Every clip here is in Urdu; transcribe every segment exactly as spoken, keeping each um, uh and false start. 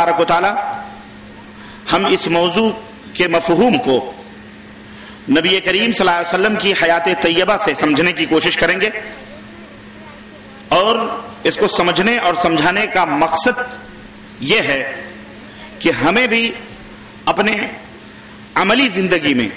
تبارک و تعالی ہم اس موضوع کے مفہوم کو نبی کریم صلی اللہ علیہ وسلم کی حیات طیبہ سے سمجھنے کی کوشش کریں گے، اور اس کو سمجھنے اور سمجھانے کا مقصد یہ ہے کہ ہمیں بھی اپنے عملی زندگی میں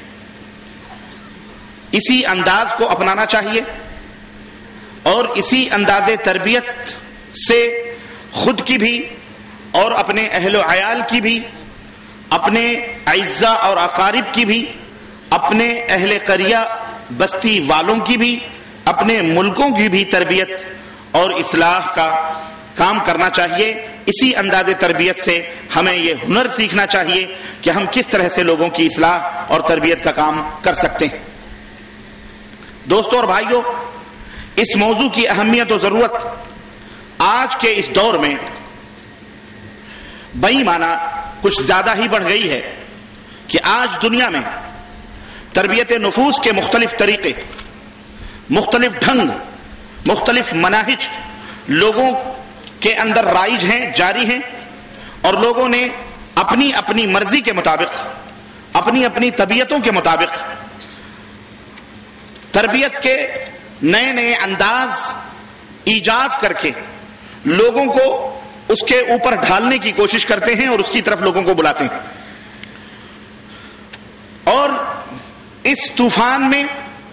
اسی انداز کو اپنانا چاہیے، اور اسی انداز تربیت سے خود کی بھی اور اپنے اہل و عیال کی بھی، اپنے اعزاء اور اقارب کی بھی، اپنے اہل قریہ بستی والوں کی بھی، اپنے ملکوں کی بھی تربیت اور اصلاح کا کام کرنا چاہیے۔ اسی انداز تربیت سے ہمیں یہ ہنر سیکھنا چاہیے کہ ہم کس طرح سے لوگوں کی اصلاح اور تربیت کا کام کر سکتے ہیں۔ دوستوں اور بھائیوں، اس موضوع کی اہمیت و ضرورت آج کے اس دور میں بئی معنی کچھ زیادہ ہی بڑھ گئی ہے کہ آج دنیا میں تربیت نفوس کے مختلف طریقے، مختلف ڈھنگ، مختلف مناہج لوگوں کے اندر رائج ہیں، جاری ہیں، اور لوگوں نے اپنی اپنی مرضی کے مطابق، اپنی اپنی طبیعتوں کے مطابق تربیت کے نئے نئے انداز ایجاد کر کے لوگوں کو اس کے اوپر ڈھالنے کی کوشش کرتے ہیں اور اس کی طرف لوگوں کو بلاتے ہیں۔ اور اس طوفان میں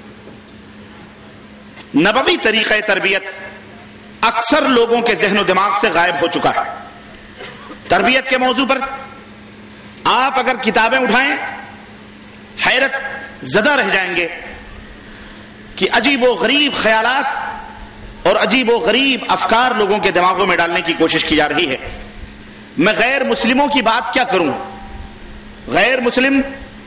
نبوی طریقہ تربیت اکثر لوگوں کے ذہن و دماغ سے غائب ہو چکا ہے۔ تربیت کے موضوع پر آپ اگر کتابیں اٹھائیں حیرت زدہ رہ جائیں گے کہ عجیب و غریب خیالات اور عجیب و غریب افکار لوگوں کے دماغوں میں ڈالنے کی کوشش کی جا رہی ہے۔ میں غیر مسلموں کی بات کیا کروں، غیر مسلم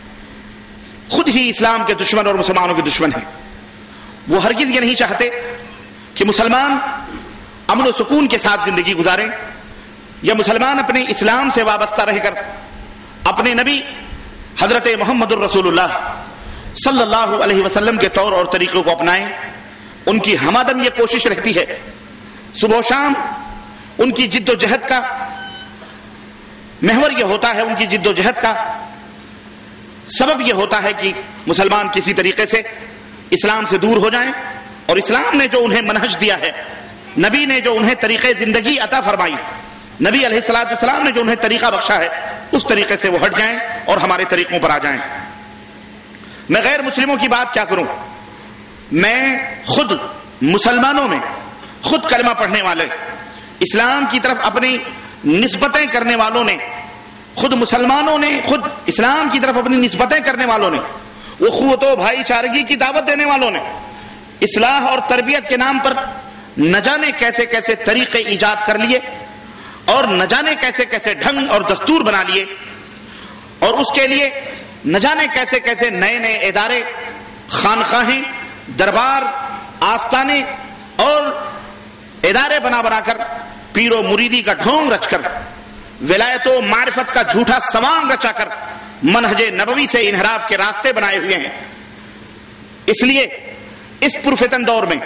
خود ہی اسلام کے دشمن اور مسلمانوں کے دشمن ہیں۔ وہ ہرگز یہ نہیں چاہتے کہ مسلمان امن و سکون کے ساتھ زندگی گزاریں، یا مسلمان اپنے اسلام سے وابستہ رہ کر اپنے نبی حضرت محمد الرسول اللہ صلی اللہ علیہ وسلم کے طور اور طریقوں کو اپنائیں۔ ان کی ہمادم یہ کوشش رہتی ہے، صبح و شام ان کی جد و جہد کا محور یہ ہوتا ہے، ان کی جد و جہد کا سبب یہ ہوتا ہے کہ مسلمان کسی طریقے سے اسلام سے دور ہو جائیں، اور اسلام نے جو انہیں منہج دیا ہے، نبی نے جو انہیں طریقے زندگی عطا فرمائی، نبی علیہ الصلوۃ والسلام نے جو انہیں طریقہ بخشا ہے، اس طریقے سے وہ ہٹ جائیں اور ہمارے طریقوں پر آ جائیں۔ میں غیر مسلموں کی بات کیا کروں، میں خود مسلمانوں میں خود کلمہ پڑھنے والے، اسلام کی طرف اپنی نسبتیں کرنے والوں نے، خود مسلمانوں نے خود اسلام کی طرف اپنی نسبتیں کرنے والوں نے، اخوت و بھائی چارگی کی دعوت دینے والوں نے اصلاح اور تربیت کے نام پر نہ جانے کیسے کیسے طریقے ایجاد کر لیے، اور نہ جانے کیسے کیسے ڈھنگ اور دستور بنا لیے، اور اس کے لیے نہ جانے کیسے کیسے نئے نئے ادارے، خانقاہیں، دربار، آستانے اور ادارے بنا بنا کر پیر و مریدی کا ڈھونگ رچ کر، ولایت و معرفت کا جھوٹا سوانگ رچا کر منہج نبوی سے انحراف کے راستے بنائے ہوئے ہیں۔ اس لیے اس پرفتن دور میں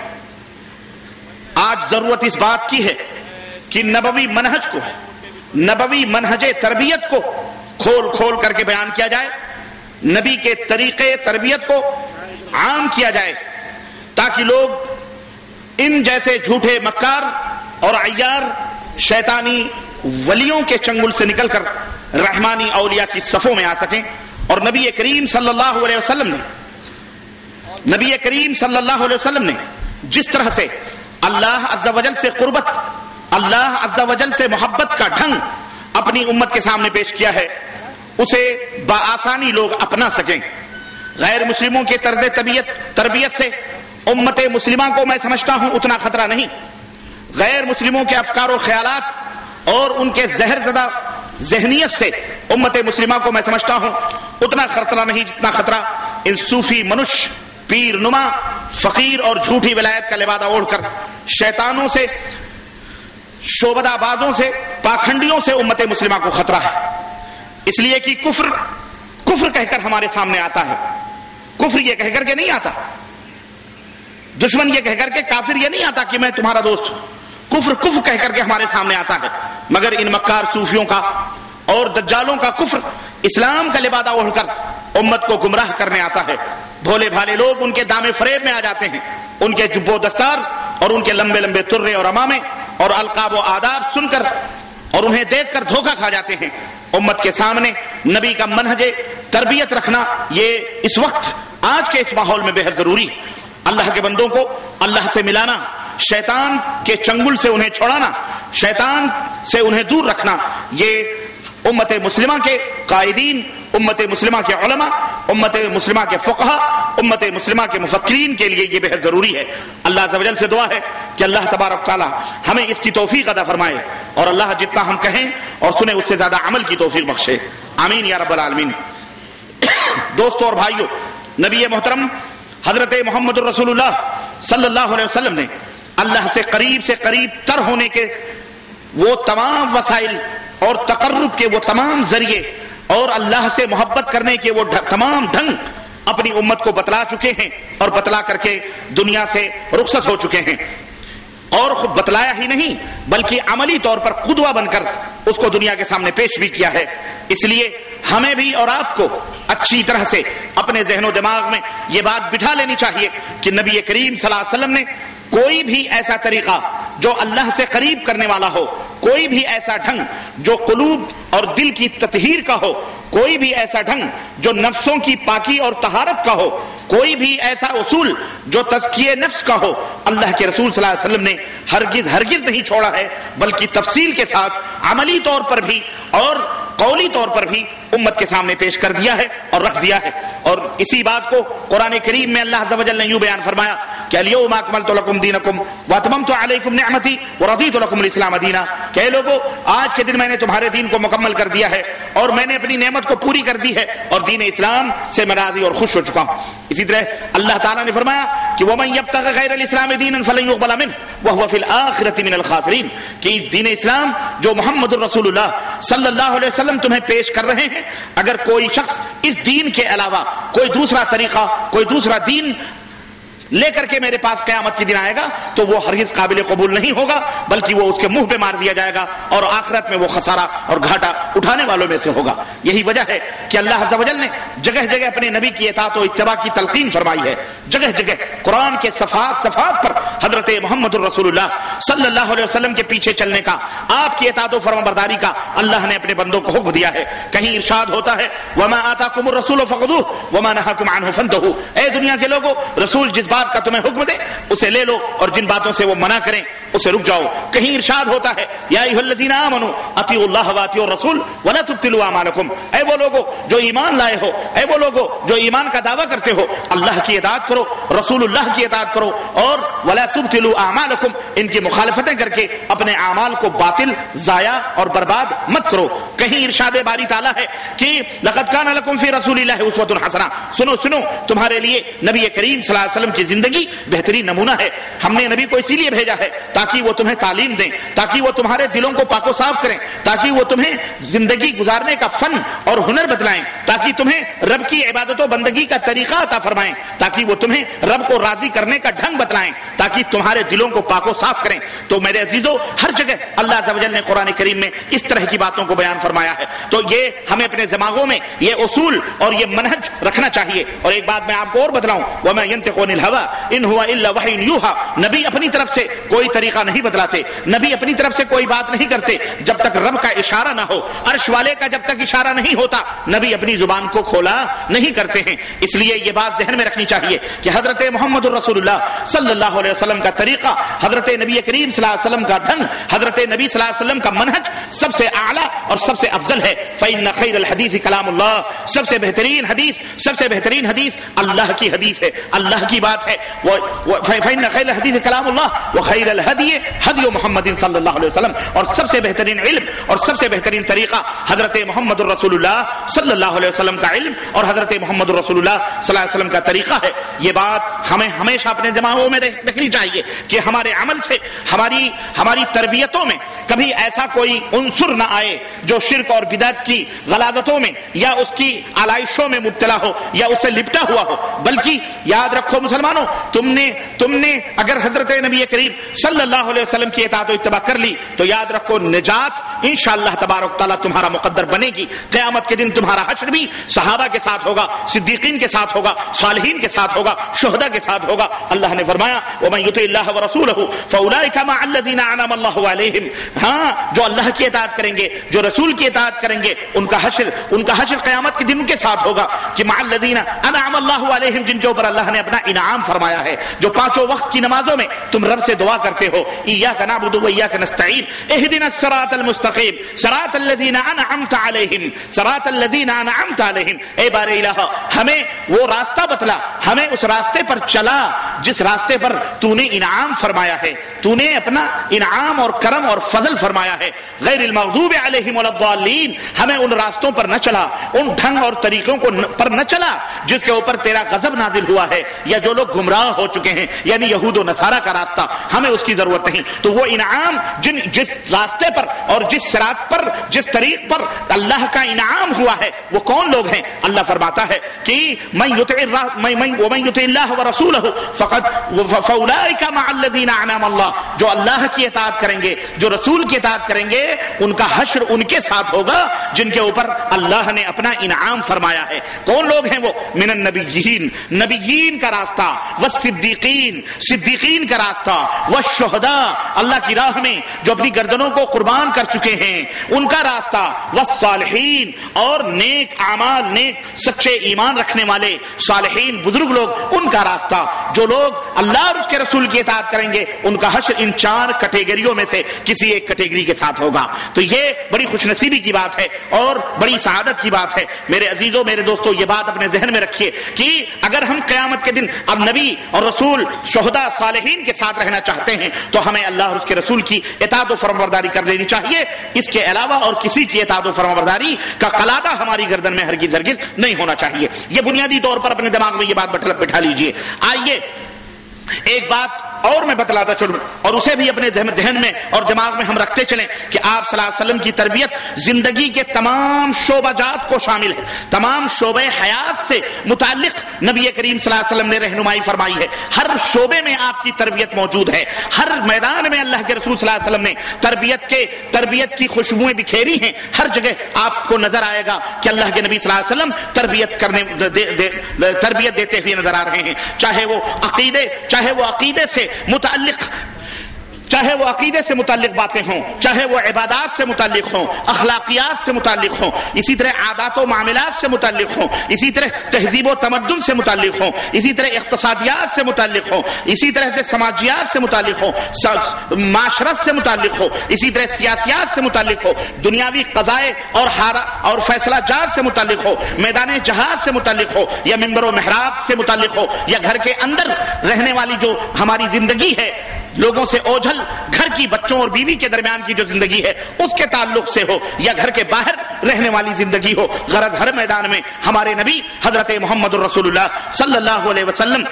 آج ضرورت اس بات کی ہے کہ نبوی منہج کو، نبوی منہج تربیت کو کھول کھول کر کے بیان کیا جائے، نبی کے طریقے تربیت کو عام کیا جائے، تاکہ لوگ ان جیسے جھوٹے مکار اور عیار شیطانی ولیوں کے چنگل سے نکل کر رحمانی اولیاء کی صفوں میں آ سکیں، اور نبی کریم صلی اللہ علیہ وسلم نے نبی کریم صلی اللہ علیہ وسلم نے جس طرح سے اللہ عز و جل سے قربت، اللہ عز و جل سے محبت کا ڈھنگ اپنی امت کے سامنے پیش کیا ہے، اسے بآسانی لوگ اپنا سکیں۔ غیر مسلموں کے طرز طبیعت تربیت سے امت مسلمہ کو میں سمجھتا ہوں اتنا خطرہ نہیں، غیر مسلموں کے افکار و خیالات اور ان کے زہر زدہ ذہنیت سے امت مسلمہ کو میں سمجھتا ہوں اتنا خطرہ نہیں جتنا خطرہ ان صوفی منش، پیر نما، فقیر اور جھوٹی ولایت کا لبادہ اوڑھ کر شیطانوں سے، شعبدہ بازوں سے، پاکھنڈیوں سے امت مسلمہ کو خطرہ ہے۔ اس لیے کہ کفر کفر کہہ کر ہمارے سامنے آتا ہے، کفر یہ کہہ کر کے نہیں آتا، دشمن یہ کہہ کر کے، کافر یہ نہیں آتا کہ میں تمہارا دوست ہوں، کفر کفر کہہ کر کے ہمارے سامنے آتا ہے، مگر ان مکار صوفیوں کا اور دجالوں کا کفر اسلام کا لبادہ اوڑھ کر امت کو گمراہ کرنے آتا ہے. بھولے بھالے لوگ ان کے دامے فریب میں آ جاتے ہیں. ان کے جب و دستار اور ان کے لمبے لمبے ترے اور امامے اور القاب و آداب سن کر اور انہیں دیکھ کر دھوکہ کھا جاتے ہیں. امت کے سامنے نبی کا منہج تربیت رکھنا یہ اس وقت آج کے اس ماحول میں بے حد ضروری ہے. اللہ کے بندوں کو اللہ سے ملانا، شیطان کے چنگل سے انہیں چھڑانا، شیطان سے انہیں دور رکھنا، یہ امت مسلمہ کے قائدین، امت مسلمہ کے علماء، امت مسلمہ کے فقہا، امت مسلمہ کے مفکرین کے لیے یہ بے حد ضروری ہے. اللہ عز و جل سے دعا ہے کہ اللہ تبارک تعالی ہمیں اس کی توفیق عطا فرمائے اور اللہ جتنا ہم کہیں اور سنیں اس سے زیادہ عمل کی توفیق بخشے. آمین یا رب العالمین. دوستو اور بھائیو، نبی محترم حضرت محمد الرسول اللہ صلی اللہ علیہ وسلم نے اللہ سے قریب سے قریب تر ہونے کے وہ تمام وسائل اور تقرب کے وہ تمام ذریعے اور اللہ سے محبت کرنے کے وہ تمام ڈھنگ اپنی امت کو بتلا چکے ہیں اور بتلا کر کے دنیا سے رخصت ہو چکے ہیں. اور خود بتلایا ہی نہیں بلکہ عملی طور پر قدوہ بن کر اس کو دنیا کے سامنے پیش بھی کیا ہے. اس لیے ہمیں بھی اور آپ کو اچھی طرح سے اپنے ذہن و دماغ میں یہ بات بٹھا لینی چاہیے کہ نبی کریم صلی اللہ علیہ وسلم نے کوئی بھی ایسا طریقہ جو اللہ سے قریب کرنے والا ہو، کوئی بھی ایسا ڈھنگ جو قلوب اور دل کی تطہیر کا ہو، کوئی بھی ایسا ڈھنگ جو نفسوں کی پاکی اور طہارت کا ہو، کوئی بھی ایسا اصول جو تزکیہ نفس کا ہو، اللہ کے رسول صلی اللہ علیہ وسلم نے ہرگز ہرگز نہیں چھوڑا ہے، بلکہ تفصیل کے ساتھ عملی طور پر بھی اور قولی طور پر بھی امت کے سامنے پیش کر دیا ہے اور رکھ دیا ہے. اور اسی بات کو قرآن کریم میں اللہ عز و جل نے یوں بیان فرمایا کہ الیوم اکملت لکم دینکم واتممت علیکم نعمتی ورضیت لکم الاسلام دینا، کہ لوگو آج کے دن میں نے تمہارے دین کو مکمل کر دیا ہے اور میں نے اپنی نعمت کو پوری کر دی ہے اور دین اسلام سے میں راضی اور خوش ہو چکا ہوں. اسی طرح اللہ تعالیٰ نے فرمایا کہ ومن یبتغ غیر الاسلام دینا فلن یقبل منہ وهو فی الآخرۃ من الخاسرین، کہ دین اسلام جو محمد الرسول اللہ صلی اللہ علیہ وسلم تمہیں پیش کر رہے ہیں، اگر کوئی شخص اس دین کے علاوہ کوئی دوسرا طریقہ، کوئی دوسرا دین لے کر کے میرے پاس قیامت کے دن آئے گا تو وہ ہرگز قابل قبول نہیں ہوگا، بلکہ وہ اس کے منہ پہ مار دیا جائے گا اور آخرت میں وہ خسارہ اور گھاٹا اٹھانے والوں میں سے ہوگا. یہی وجہ ہے کہ اللہ عز و جل نے جگہ جگہ اپنے نبی کی اطاعت و اتباع کی تلقین فرمائی ہے. جگہ جگہ قرآن کے صفحات صفحات پر حضرت محمد الرسول اللہ صلی اللہ علیہ وسلم کے پیچھے چلنے کا، آپ کی اطاعت و فرمانبرداری کا اللہ نے اپنے بندوں کو حکم دیا ہے. کہیں ارشاد ہوتا ہے وما آتاکم الرسول فخذوہ وما نہاکم عنہ فانتہوا، اے دنیا کے لوگوں، رسول جس بات کا تمہیں حکم دے اسے لے لو اور جن باتوں سے وہ منع کریں اسے رک جاؤ. کہیں ارشاد ہوتا ہے یا ایھا الذین آمنوا اطیعوا اللہ واطیعوا الرسول ولا تبطلوا اعمالکم، اے وہ لوگو جو ایمان لائے ہو، اے وہ لوگو جو ایمان کا دعویٰ کرتے ہو، اللہ کی اطاعت کرو، رسول اللہ کی اطاعت کرو اور ولا تبطلوا اعمالکم، ان کی مخالفتیں کر کے اپنے اعمال کو باطل، ضائع اور برباد مت کرو. کہیں ارشاد باری تعالیٰ ہے کہ لقد کان لکم فی رسول اللہ اسوۃ حسنہ، سنو سنو تمہارے لیے نبی کریم صلی اللہ علیہ وسلم کی زندگی بہترین نمونہ ہے. ہم نے نبی کو اسی لیے بھیجا ہے تاکہ وہ تمہیں تعلیم دیں، تاکہ وہ تمہارے دلوں کو پاک و صاف کریں، تاکہ وہ تمہیں زندگی گزارنے کا فن اور ہنر بتلائیں، تاکہ تمہیں رب کی عبادت و بندگی کا طریقہ عطا فرمائیں، تاکہ وہ تمہیں رب کو راضی کرنے کا ڈھنگ بتلائیں، تاکہ تمہارے دلوں کو پاک و صاف کریں. تو میرے عزیزوں، ہر جگہ اللہ عز و جل نے قرآن کریم میں اس طرح کی باتوں کو بیان فرمایا ہے. تو یہ ہمیں اپنے دماغوں میں یہ اصول اور یہ منہج رکھنا چاہیے. اور ایک بات میں آپ کو اور بتلاؤں، وما ينطق عن الهوى ان هو الا وحی یوحى، نبی اپنی طرف سے کوئی طریقہ نہیں بتلاتے، نبی اپنی طرف سے کوئی بات نہیں کرتے جب تک رب کا اشارہ نہ ہو، عرش والے کا جب تک اشارہ نہیں ہوتا نبی اپنی زبان کو کھولا نہیں کرتے ہیں. اس لیے یہ بات ذہن میں رکھنی چاہیے کہ حضرت محمد الرسول اللہ صلی اللہ علیہ وسلم کا طریقہ، حضرت نبی کریم صلی اللہ علیہ وسلم کا ڈھنگ، حضرت نبی صلی اللہ علیہ وسلم کا منہج سب سے اعلیٰ اور سب سے افضل ہے. فإن خیر الحدیث کلام اللہ، سب سے بہترین حدیث سب سے بہترین حدیث اللہ کی حدیث ہے، اللہ کی بات ہے. فإن خیر الحدیث کلام اللہ وخیر الہدی ہدی محمد صلی اللہ علیہ وسلم، اور سب سے بہترین علم اور سب سے بہترین طریقہ حضرت محمد الرسول اللہ صلی اللہ علیہ وسلم کا علم اور حضرت محمد الرسول اللہ صلی اللہ علیہ وسلم کا طریقہ ہے. یہ بات ہمیں ہمیشہ اپنے دماغوں میں رکھنی چاہیے کہ ہمارے عمل سے، ہماری ہماری تربیتوں میں کبھی ایسا کوئی عنصر نہ آئے جو شرک اور بدعت کی غلاظتوں میں یا اس کی آلائشوں میں مبتلا ہو یا اسے لپٹا ہوا ہو. بلکہ یاد رکھو مسلمانوں، تم نے تم نے اگر حضرت نبی کریم صلی اللہ علیہ وسلم کی اطاعت و اتباع کر لی تو یاد رکھو نجات انشاءاللہ تبارک تعالیٰ تمہارا مقدر بنے گی. قیامت کے دن تمہارا حشر بھی صحابہ کے ساتھ ہوگا, صدیقین کے ساتھ ہوگا, صالحین کے ساتھ ہوگا, شہداء کے ساتھ ہوگا. اللہ نے فرمایا وَمَن يُطِعِ اللَّهَ وَرَسُولَهُ فَأُولَٰئِكَ مَعَ الَّذِينَ أَنْعَمَ اللَّهُ عَلَيْهِمْ. ہاں جو اللہ کی اطاعت کریں گے, جو رسول کی اطاعت کریں گے, ان کا حشر ان کا حشر قیامت کے دن کے ساتھ ہوگا کہ مع الذین انعم اللہ علیہم, جن کے اوپر اللہ نے اپنا انعام فرمایا ہے. جو پانچوں وقت کی نمازوں میں تم رب سے دعا کرتے ہو ایاک نعبد و ایاک نستعین اہدنا الصراط المستقیم صراط الذین انعمت علیہم صراط الذین انعمت علیہم. اے بار الہ ہمیں وہ راستہ بتلا, ہمیں اس راستے پر چلا جس راستے پر تو نے انعام فرمایا ہے, تو نے اپنا انعام اور کرم اور فضل فرمایا ہے. غیر المغضوب علیہم ولا الضالین, ہمیں ان راستوں پر نہ چلا, ان ڈھنگ اور طریقوں کو پر نہ چلا جس کے اوپر تیرا غضب نازل ہوا ہے یا جو لوگ گمراہ ہو چکے ہیں, یعنی یہود و نصارہ کا راستہ, ہمیں اس کی ضرورت نہیں. تو وہ انعام جن جس راستے پر اور جس صراط پر جس طریق پر اللہ کا انعام ہوا ہے وہ کون لوگ ہیں؟ اللہ فرماتا ہے کہ من یطع ومن یطع اللہ ورسولہ فقد فاولئک مع الذین انعم اللہ, جو اللہ کی اطاعت کریں گے, جو رسول کی اطاعت کریں گے, ان کا حشر ان کے ساتھ ہوگا جن کے اوپر اللہ نے اپنا انعام فرمایا ہے. کون لوگ ہیں وہ؟ من النبیین, نبیین کا راستہ, والصدیقین, صدیقین کا راستہ, والشہداء, اللہ کی راہ میں جو اپنی گردنوں کو قربان کر چکے ہیں ان کا راستہ, والصالحین, اور نیک اعمال, نیک سچے ایمان رکھنے والے صالحین بزرگ لوگ, ان کا راستہ. جو لوگ اللہ اور اس کے رسول کی اطاعت کریں گے ان کا حشر ان چار کیٹیگریوں میں سے کسی ایک کیٹیگری کے ساتھ ہوگا. تو یہ بڑی خوش نصیبی کی بات ہے اور بڑی سعادت کی بات ہے. میرے عزیزوں, میرے دوستوں, یہ بات اپنے ذہن میں رکھیے کہ اگر ہم قیامت کے دن اب نبی اور رسول, شہداء, صالحین کے ساتھ رہنا چاہتے ہیں تو ہمیں اللہ اور اس کے رسول کی اطاعت و فرمانبرداری کر لینی چاہیے. اس کے علاوہ اور کسی کی اطاعت و فرمانبرداری کا قلادہ ہماری گردن میں ہرگز ہرگز نہیں ہونا چاہیے. یہ بنیادی طور پر اپنے دماغ میں یہ بات بٹھا لیجئے. آئیے ایک بات اور میں بتلاتا چلوں اور اسے بھی اپنے ذہن میں اور دماغ میں ہم رکھتے چلیں کہ آپ صلی اللہ علیہ وسلم کی تربیت زندگی کے تمام شعبہ جات کو شامل ہے, تمام شعبے حیات سے متعلق نبی کریم صلی اللہ علیہ وسلم نے رہنمائی فرمائی ہے. ہر شعبے میں آپ کی تربیت موجود ہے, ہر میدان میں اللہ کے رسول صلی اللہ علیہ وسلم نے تربیت کے تربیت کی خوشبوئیں بکھیری ہیں. ہر جگہ آپ کو نظر آئے گا کہ اللہ کے نبی صلی اللہ علیہ وسلم تربیت کرنے دے, دے, تربیت دیتے ہوئے نظر آ رہے ہیں, چاہے وہ عقیدے چاہے وہ عقیدے سے متعلق چاہے وہ عقیدے سے متعلق باتیں ہوں, چاہے وہ عبادات سے متعلق ہوں, اخلاقیات سے متعلق ہوں, اسی طرح عادات و معاملات سے متعلق ہوں, اسی طرح تہذیب و تمدن سے متعلق ہوں, اسی طرح اقتصادیات سے متعلق ہوں, اسی طرح سے سماجیات سے متعلق ہوں, معاشرت سے متعلق ہو, اسی طرح سیاسیات سے متعلق ہو, دنیاوی قضائے اور اور فیصلہ جات سے متعلق ہو, میدان جہاد سے متعلق ہو, یا منبر و محراب سے متعلق ہو, یا گھر کے اندر رہنے والی جو ہماری زندگی ہے, لوگوں سے اوجھل گھر کی بچوں اور بیوی کے درمیان کی جو زندگی ہے اس کے تعلق سے ہو, یا گھر کے باہر رہنے والی زندگی ہو. غرض ہر میدان میں ہمارے نبی حضرت محمد رسول اللہ صلی اللہ علیہ وسلم,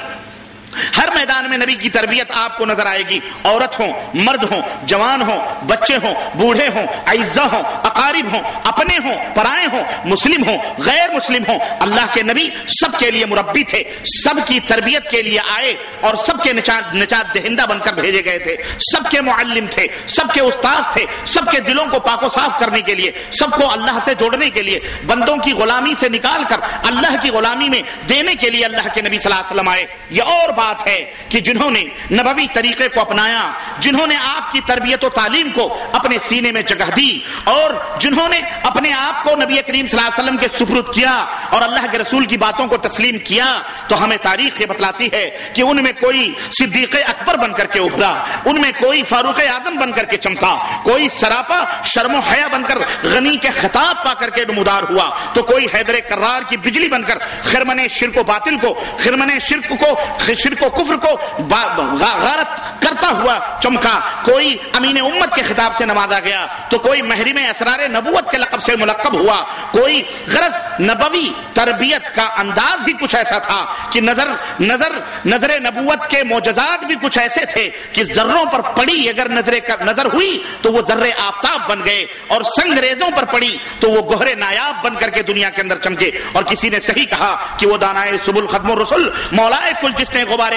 ہر میدان میں نبی کی تربیت آپ کو نظر آئے گی. عورت ہوں, مرد ہوں, جوان ہوں, بچے ہوں, بوڑھے ہوں, اعزاء ہوں, اقارب ہوں, اپنے ہوں, پرائے ہوں, مسلم ہوں, غیر مسلم ہوں, اللہ کے نبی سب کے لیے مربی تھے, سب کی تربیت کے لیے آئے اور سب کے نجات نجات دہندہ بن کر بھیجے گئے تھے. سب کے معلم تھے, سب کے استاد تھے, سب کے دلوں کو پاک و صاف کرنے کے لیے, سب کو اللہ سے جوڑنے کے لیے, بندوں کی غلامی سے نکال کر اللہ کی غلامی میں دینے کے لیے اللہ کے نبی صلی اللہ علیہ وسلم آئے. یہ اور بات ہے کہ جنہوں نے نبوی طریقے کو اپنایا, جنہوں نے آپ کی تربیت و تعلیم کو اپنے سینے میں جگہ دی, اور جنہوں نے اپنے آپ کو نبی کریم صلی اللہ علیہ وسلم کے سپرد کیا اور اللہ کے رسول کی باتوں کو تسلیم کیا, تو ہمیں تاریخ یہ بتلاتی ہے کہ ان میں کوئی صدیق اکبر بن کر کے ابھرا, ان میں کوئی فاروق اعظم بن کر کے چمکا, کوئی سراپا شرم و حیا بن کر غنی کے خطاب پا کر کے نمودار ہوا, تو کوئی حیدر کرار کی بجلی بن کر خرمن شرک و باطل کو خرمن شرک کو شرک و کفر کو غارت کرتا ہوا چمکا, کوئی امین امت کے خطاب سے نوازا گیا, تو کوئی محرم اسرار نبوت کے لقب سے ملقب ہوا. کوئی غرض نبوی تربیت کا انداز ہی کچھ ایسا تھا کہ نظر نظر نظر نبوت کے معجزات بھی کچھ ایسے تھے کہ ذروں پر پڑی اگر نظر نظر ہوئی تو وہ ذرے آفتاب بن گئے, اور سنگ ریزوں پر پڑی تو وہ گہرے نایاب بن کر کے دنیا کے اندر چمکے. اور کسی نے صحیح کہا کہ وہ دانائے سبل ختم الرسل مولائے کل جس نے غبار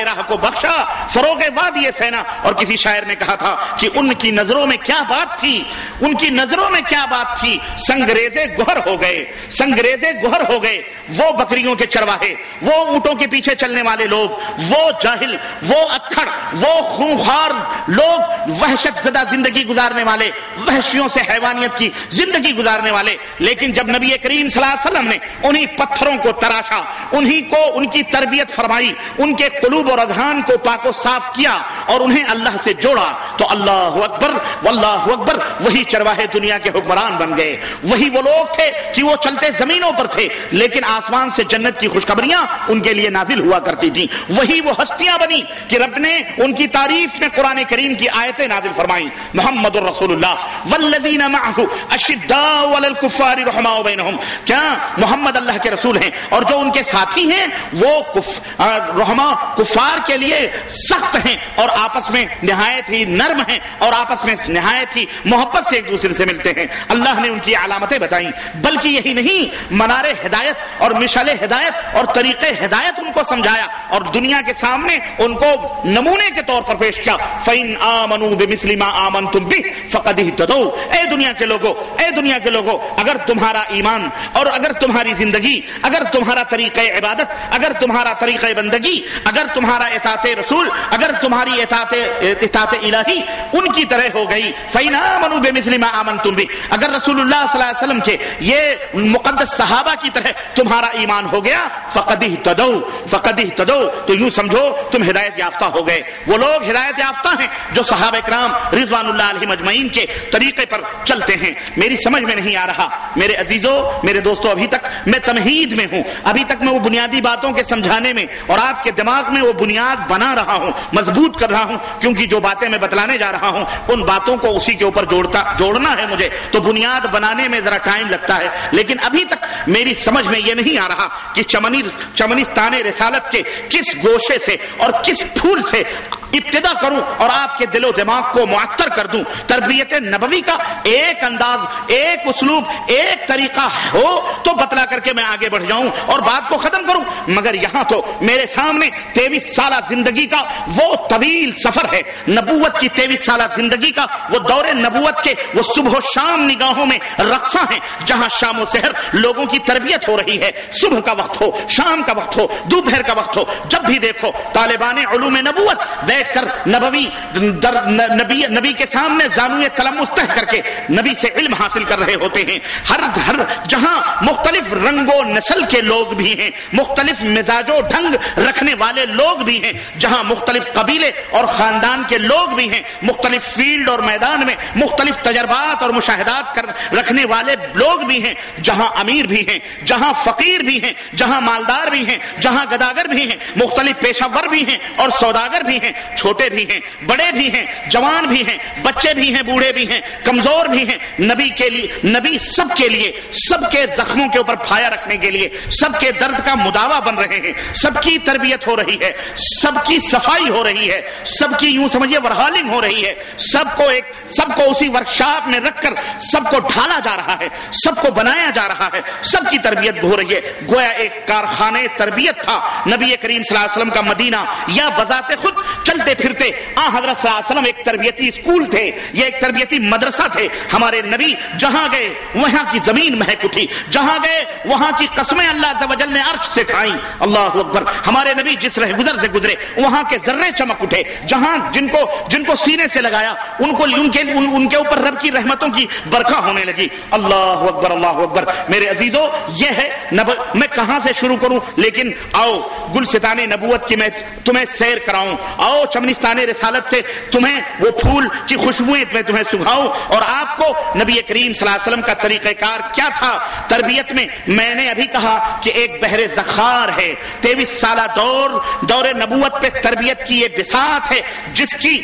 راہ کو بخشا فروغ وادی سینا. اور کسی شاعر نے کہا تھا کہ ان کی نظروں میں کیا بات تھی, ان کی نظروں میں کیا بات تھی, سنگریزے گوہر ہو گئے, سنگریزے گوہر ہو گئے. وہ بکریوں کے چرواہے, وہ اونٹوں کے پیچھے چلنے والے لوگ, وہ جاہل, وہ اکھڑ, وہ خونخوار لوگ, وحشت زدہ زندگی گزارنے والے, وحشیوں سے حیوانیت کی زندگی گزارنے والے. لیکن جب نبی کریم صلی اللہ علیہ وسلم نے انہی پتھروں کو تراشا, انہی کو ان کی تربیت فرمائی, ان کے قلوب اور اذہان کو پاک و صاف کیا اور انہیں اللہ سے جوڑا, تو اللہ اکبر واللہ اکبر, وہی چرواہے دنیا کے حکمران بن گئے. وہی وہ لوگ تھے کہ وہ چلتے زمینوں پر تھے لیکن آسمان سے جنت کی خوشخبریاں ان کے لیے نازل ہوا کرتی تھیں. وہی وہ ہستیاں بنی کہ رب نے ان کی تعریف میں قرآن کریم کی آیتیں نازل فرمائیں. محمد الرسول اللہ والذین معہ اشداء علی الکفار رحماء بینہم, کیا محمد اللہ کے رسول ہیں اور جو ان کے ساتھی ہیں وہ کف رحماء کفار کے لیے سخت ہیں اور آپس میں نہایت ہی نرم ہیں اور آپس میں نہایت ہی محبت سے ایک دوسرے سے ملتے ہیں. اللہ نے ان کی علامتیں بتائیں. بلکہ یہی نہیں, منار ہدایت اور مشعل ہدایت اور طریق ہدایت ان کو سمجھایا اور دنیا کے سامنے ان کو نمونے کے طور پر پیش کیا. فَإِنْ آمَنُوا بِمِثْلِ مَا آمَنْتُمْ بِهِ فَقَدِ اهْتَدَوْا. اے دنیا کے لوگوں, اے دنیا کے لوگوں, اگر تمہارا ایمان اور اگر تمہاری زندگی, اگر تمہارا طریقہ عبادت, اگر تمہارا طریقہ بندگی, اگر تمہارا اطاعت رسول, اگر تمہاری اطاعت اطاعت الہی ان کی طرح ہو گئی, فَإِنْ آمَنُوا بِمِثْلِ مَا آمَنْتُمْ بِهِ, اگر رسول اللہ صلی اللہ علیہ وسلم کے یہ مقدس صحابہ کی طرح تمہارا ایمان ہو گیا, فَقَدِ اهْتَدَوْا فَقَدِ اهْتَدَوْا, تو یوں سمجھو تم ہدایت یافتہ ہو گئے. وہ لوگ ہدایت یافتہ ہیں جو صحابہ کرام رضوان اللہ علیہم اجمعین کے طریقے پر چلتے ہیں. میری سمجھ میں نہیں آ رہا میرے عزیزوں, میرے دوستوں, ابھی تک میں تمہید میں ہوں, ابھی تک میں وہ بنیادی باتوں کے سمجھانے میں اور آپ کے دماغ میں وہ بنیاد بنا رہا ہوں, مضبوط کر رہا ہوں, کیونکہ جو باتیں میں بتلانے جا رہا ہوں ان باتوں کو اسی کے اوپر جوڑتا جوڑنا ہے مجھے, تو بنیاد بنانے میں ذرا ٹائم لگتا ہے. لیکن ابھی تک میری سمجھ میں یہ نہیں آ رہا کہ چمنی چمنستان رسالت کے کس گوشے سے اور کس پھول سے ابتدا کروں اور آپ کے دل و دماغ کو معطر کر دوں. تربیت نبوی کا ایک انداز, ایک اسلوب, ایک طریقہ ہو تو بتلا کر کے میں آگے بڑھ جاؤں اور بات کو ختم کروں. مگر یہاں تو میرے سامنے تیئیس سالہ زندگی کا وہ طویل سفر ہے, نبوت کی تیئیس سالہ زندگی کا وہ دور نبوت کے وہ صبح و شام نگاہوں میں رقصہ ہیں, جہاں شام و سحر لوگوں کی تربیت ہو رہی ہے. صبح کا وقت ہو, شام کا وقت ہو, دوپہر کا وقت ہو, جب بھی دیکھو طالبان علوم نبوت بیٹھ کر نبوی در نبی نبی کے سامنے زانوئے تلمس تہ کر کے نبی سے علم حاصل کر رہے ہوتے ہیں. ہر ہر جہاں مختلف رنگ و نسل کے لوگ بھی ہیں, مختلف مزاج و ڈھنگ رکھنے والے لوگ بھی ہیں, جہاں مختلف قبیلے اور خاندان کے لوگ بھی ہیں, مختلف فیلڈ اور میدان میں مختلف تجربات اور مشاہدات کر رکھنے والے لوگ بھی ہیں, جہاں امیر بھی ہیں, جہاں فقیر بھی ہیں, جہاں مالدار بھی ہیں, جہاں گداگر بھی ہیں, مختلف پیشہ ور بھی ہیں اور سوداگر بھی ہیں, چھوٹے بھی ہیں, بڑے بھی ہیں, جوان بھی ہیں, بچے بھی ہیں, بوڑھے بھی ہیں, کمزور بھی ہیں. نبی کے لیے, نبی سب کے لیے, سب کے زخموں کے اوپر پھایا رکھنے کے لیے, سب کے درد کا مداوا بن رہے ہیں. سب کی تربیت ہو رہی ہے, سب کی صفائی ہو رہی ہے, سب کی یوں سمجھیے ورہالنگ ہو رہی ہے. سب کو ایک سب کو اسی ورکشاپ میں رکھ کر سب کو ڈھالا جا رہا ہے, سب کو بنایا جا رہا ہے, سب کی تربیت ہو رہی ہے. گویا ایک کارخانے تربیت تھا نبی کریم صلی اللہ علیہ وسلم کا مدینہ, یا بذات خود چلتے پھرتے آ حضرت صلی اللہ علیہ وسلم ایک تربیتی اسکول تھے, یہ ایک تربیتی مدرسہ تھے. ہمارے نبی جہاں گئے وہاں کی زمین مہک اٹھی, جہاں گئے وہاں کی قسمیں اللہ عز و جل نے عرش سے کھائیں. اللہ اکبر. ہمارے نبی جس رہ گزر سے گزرے وہاں کے ذرے چمک اٹھے, جہاں جن کو جن کو سینے سے لگایا ان کو ان کے ان, ان کے اوپر رب کی رحمتوں کی برکھا ہونے لگی. اللہ اکبر, اللہ اکبر. میرے عزیزو, یہ ہے نب... میں کہاں سے شروع کروں, لیکن آؤ گلستان نبوت کی میں تمہیں سیر کراؤں, آؤ چمنستان رسالت سے تمہیں وہ پھول کی خوشبوئیں میں تمہیں سگھاؤں اور آپ کو نبی کریم صلی اللہ علیہ وسلم کا طریقہ کار کیا تھا تربیت میں. میں نے ابھی کہا کہ ایک بحر زخار ہے, تیئیس سالہ دور دور نبوت پہ تربیت کی یہ بساط ہے جس کی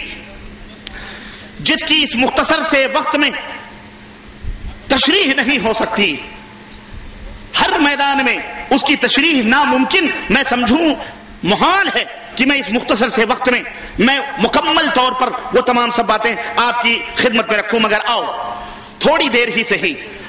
جس کی اس مختصر سے وقت میں تشریح نہیں ہو سکتی. ہر میدان میں اس کی تشریح ناممکن میں سمجھوں, محال ہے کہ میں اس مختصر سے وقت میں میں مکمل طور پر وہ تمام سب باتیں آپ کی خدمت میں رکھوں. مگر آؤ تھوڑی دیر ہی صحیح,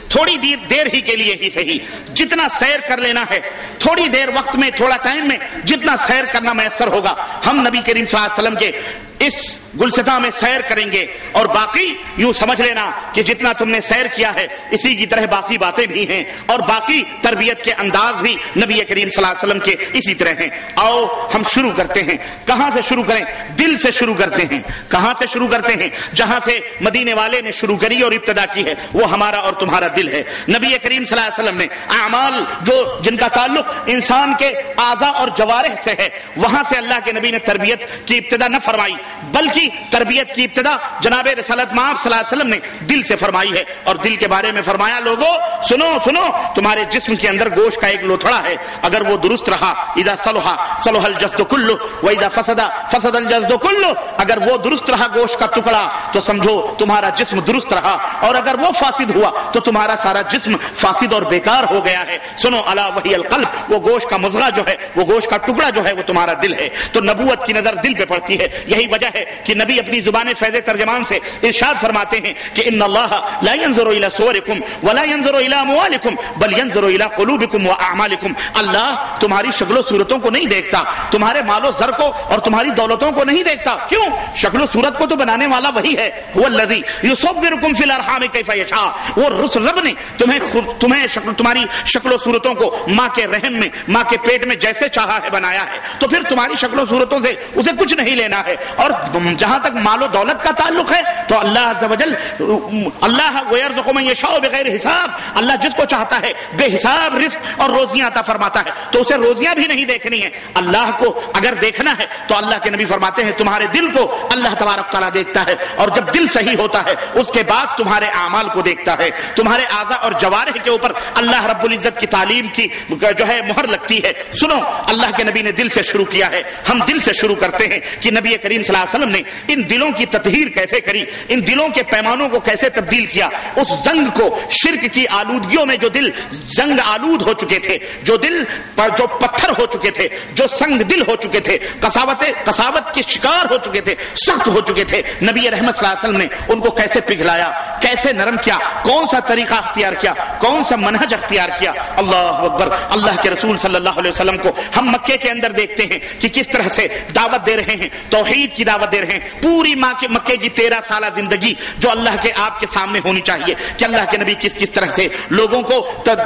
تھوڑی دیر دیر ہی کے لیے ہی صحیح جتنا سیر کر لینا ہے، تھوڑی دیر وقت میں، تھوڑا ٹائم میں جتنا سیر کرنا میسر ہوگا، ہم نبی کریم صلی اللہ علیہ وسلم کے اس گلستہ میں سیر کریں گے، اور باقی یوں سمجھ لینا کہ جتنا تم نے سیر کیا ہے اسی کی طرح باقی باتیں بھی ہیں، اور باقی تربیت کے انداز بھی نبی کریم صلی اللہ علیہ وسلم کے اسی طرح ہیں۔ آؤ ہم شروع کرتے ہیں۔ کہاں سے شروع کریں؟ دل سے شروع کرتے ہیں۔ کہاں سے شروع کرتے ہیں؟ جہاں سے مدینے والے نے شروع کری اور ابتدا کی ہے، وہ ہمارا اور تمہارا دل ہے۔ نبی کریم صلی اللہ علیہ وسلم نے اعمال جو جن کا تعلق انسان کے اعضاء اور جوارح سے ہے، وہاں سے اللہ کے نبی نے تربیت کی ابتدا نہ فرمائی، بلکہ تربیت کی ابتدا جناب رسالت مآب صلی اللہ علیہ وسلم نے دل سے فرمائی ہے، اور دل کے بارے میں فرمایا لوگو سنو سنو تمہارے جسم کے اندر گوشت کا ایک لوتھڑا ہے، اگر وہ درست رہا اذا صلح صلح الجسد كله واذا فسد فسد الجسد كله، اگر وہ درست رہا گوشت کا ٹکڑا تو سمجھو تمہارا جسم درست رہا، اور اگر وہ فاسد ہوا تو تمہارا سارا جسم فاسد اور بیکار ہو گیا ہے۔ سنو الا وہی القلب، وہ گوشت کا مضغہ جو ہے، وہ گوشت کا ٹکڑا جو ہے وہ تمہارا دل ہے۔ تو نبوت کی نظر دل پہ پڑتی ہے، یہی وجہ ہے کہ نبی اپنی زبان فیض ترجمان سے ارشاد فرماتے ہیں کہ ان اللہ لا ينظر الى صوركم ولا ينظر الى اموالكم بل ينظر الى قلوبكم واعمالكم، اللہ تمہاری شکل و صورتوں کو نہیں دیکھتا، تمہارے مال و زر کو اور تمہاری دولتوں کو نہیں دیکھتا۔ کیوں؟ شکل و صورت کو تو بنانے والا وہی ہے، هو الذی یصورکم فی الارحام کیف یشاء، وہ رب نے تمہیں تمہیں شکل تمہاری شکل و صورتوں کو ماں کے رحم میں، ماں کے پیٹ میں جیسے چاہا ہے بنایا ہے، تو پھر تمہاری شکل و صورتوں سے اسے کچھ نہیں لینا ہے۔ اور جہاں تک مال و دولت کا تعلق ہے تو اللہ عز و جل اللہ ويرزق من يشاء بغیر حساب، اللہ جس کو چاہتا ہے بے حساب رزق اور روزیاں عطا فرماتا ہے، تو اسے روزیاں بھی نہیں دیکھنی ہے۔ اللہ کو اگر دیکھنا ہے تو اللہ کے نبی فرماتے ہیں تمہارے دل کو اللہ تبارک تعالیٰ دیکھتا ہے، اور جب دل صحیح ہوتا ہے اس کے بعد تمہارے اعمال کو دیکھتا ہے، تمہارے اعضاء اور جوارح کے اوپر اللہ رب العزت کی تعلیم کی جو ہے مہر لگتی ہے۔ سنو اللہ کے نبی نے دل سے شروع کیا ہے، ہم دل سے شروع کرتے ہیں کہ نبی کریم صلی اللہ علیہ وسلم نے ان دلوں کی تطہیر کیسے کری، ان دلوں کے پیمانوں کو کیسے تبدیل کیا، اس زنگ کو، شرک کی آلودگیوں میں جو دل زنگ آلود ہو چکے تھے، جو دل پر جو پتھر ہو چکے تھے، جو سنگ دل ہو چکے تھے، قساوت قساوت کے شکار ہو چکے تھے، سخت ہو چکے تھے، نبی رحمت صلی اللہ علیہ وسلم نے ان کو کیسے پگھلایا، کیسے نرم کیا، کون سا طریقہ اختیار کیا، کون سا منہج اختیار کیا۔ اللہ اکبر، اللہ کے رسول صلی اللہ علیہ وسلم کو ہم مکے کے اندر دیکھتے ہیں کہ کس طرح سے دعوت دے رہے ہیں، توحید کی دعوت دے رہے ہیں۔ پوری ماں کے مکے کی تیرہ سالہ زندگی جو اللہ کے آپ کے سامنے ہونی چاہیے کہ اللہ کے نبی کس کس طرح سے لوگوں کو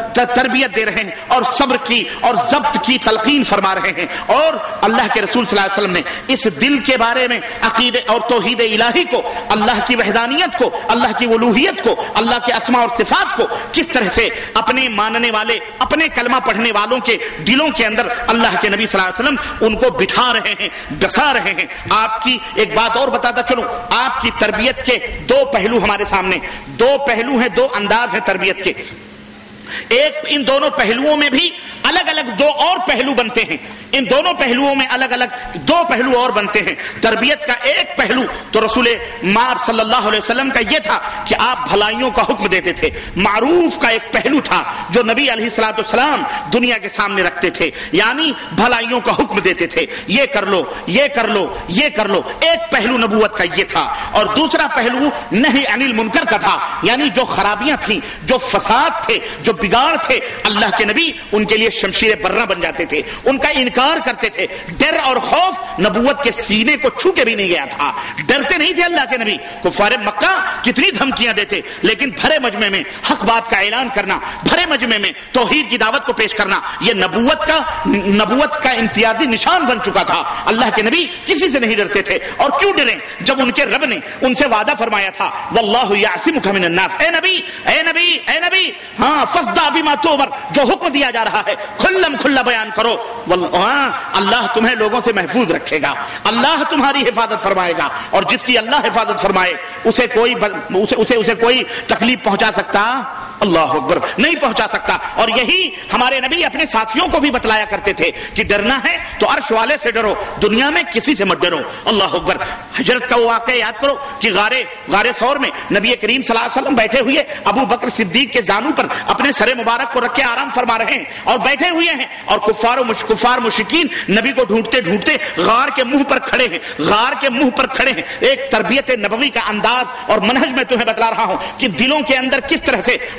تربیت دے رہے ہیں اور صبر کی اور ضبط کی تلقین فرما رہے ہیں، اور اللہ کے رسول صلی اللہ علیہ وسلم نے اس دل کے بارے میں عقیدے اور توحید الہی کو، اللہ کی وحدانیت کو، اللہ کی الوہیت کو، اللہ کے اسماء اور صفات کو کس طرح سے اپنے ماننے والے، اپنے کلمہ پڑھنے والوں کے دلوں کے اندر اللہ کے نبی صلی اللہ علیہ وسلم ان کو بٹھا رہے ہیں، بسا رہے ہیں۔ آپ کی ایک بات اور بتاتا چلوں، آپ کی تربیت کے دو پہلو ہمارے سامنے، دو پہلو ہیں، دو انداز ہیں تربیت کے۔ ایک ان دونوں پہلوؤں میں بھی الگ الگ دو اور پہلو بنتے ہیں، ان دونوں پہلوؤں میں الگ الگ دو پہلو اور بنتے ہیں۔ تربیت کا ایک پہلو تو رسول مآب صلی اللہ علیہ وسلم کا یہ تھا کہ آپ بھلائیوں کا حکم دیتے تھے، معروف کا ایک پہلو تھا جو نبی علیہ الصلوۃ والسلام دنیا کے سامنے رکھتے تھے، یعنی بھلائیوں کا حکم دیتے تھے، یہ کر لو، یہ کر لو، یہ کر لو۔ ایک پہلو نبوت کا یہ تھا، اور دوسرا پہلو نہی عن المنکر کا تھا، یعنی جو خرابیاں تھیں، جو فساد تھے، جو بگاڑ تھے، اللہ کے نبی ان کے لیے شمشیر برہ بن جاتے تھے، ان کا انکار کرتے تھے۔ ڈر اور خوف نبوت کے سینے کو چھو کے بھی نہیں گیا تھا، ڈرتے نہیں تھے اللہ کے نبی۔ کفار مکہ کتنی دھمکیاں دیتے، لیکن بھرے مجمع میں حق بات کا اعلان کرنا، بھرے مجمع میں توحید کی دعوت کو پیش کرنا، یہ نبوت کا نبوت کا امتیازی نشان بن چکا تھا۔ اللہ کے نبی کسی سے نہیں ڈرتے تھے، اور کیوں ڈریں جب ان کے رب نے ان سے وعدہ فرمایا تھا واللہ یعصمک من الناس، اے نبی اے نبی اے نبی ہاں فصدع بما تؤمر، جو حکم دیا جا رہا ہے کھلم کھلا بیان کرو، ہاں اللہ تمہیں لوگوں سے محفوظ رکھے گا، اللہ تمہاری حفاظت فرمائے گا، اور جس کی اللہ حفاظت فرمائے اسے کوئی اسے اسے, اسے کوئی تکلیف پہنچا سکتا؟ اللہ اکبر، نہیں پہنچا سکتا۔ اور یہی ہمارے نبی اپنے ساتھیوں کو بھی بتلایا کرتے تھے کہ ڈرنا ہے تو عرش والے سے ڈرو، دنیا میں کسی سے مت ڈرو۔ اللہ اکبر، ہجرت کا وہ واقعہ یاد کرو کہ غارے غارے ثور میں نبی کریم صلی اللہ علیہ وسلم بیٹھے ہوئے ابو بکر صدیق کے زانو پر اپنے سر مبارک کو رکھ کے آرام فرما رہے ہیں اور بیٹھے ہوئے ہیں، اور کفار و کفار مشرکین نبی کو ڈھونڈتے ڈھونڈتے غار کے منہ پر کھڑے ہیں، غار کے منہ پر کھڑے ہیں۔ ایک تربیت نبوی کا انداز اور منہج میں تمہیں بتلا رہا ہوں کہ دلوں کے اندر کس طرح سے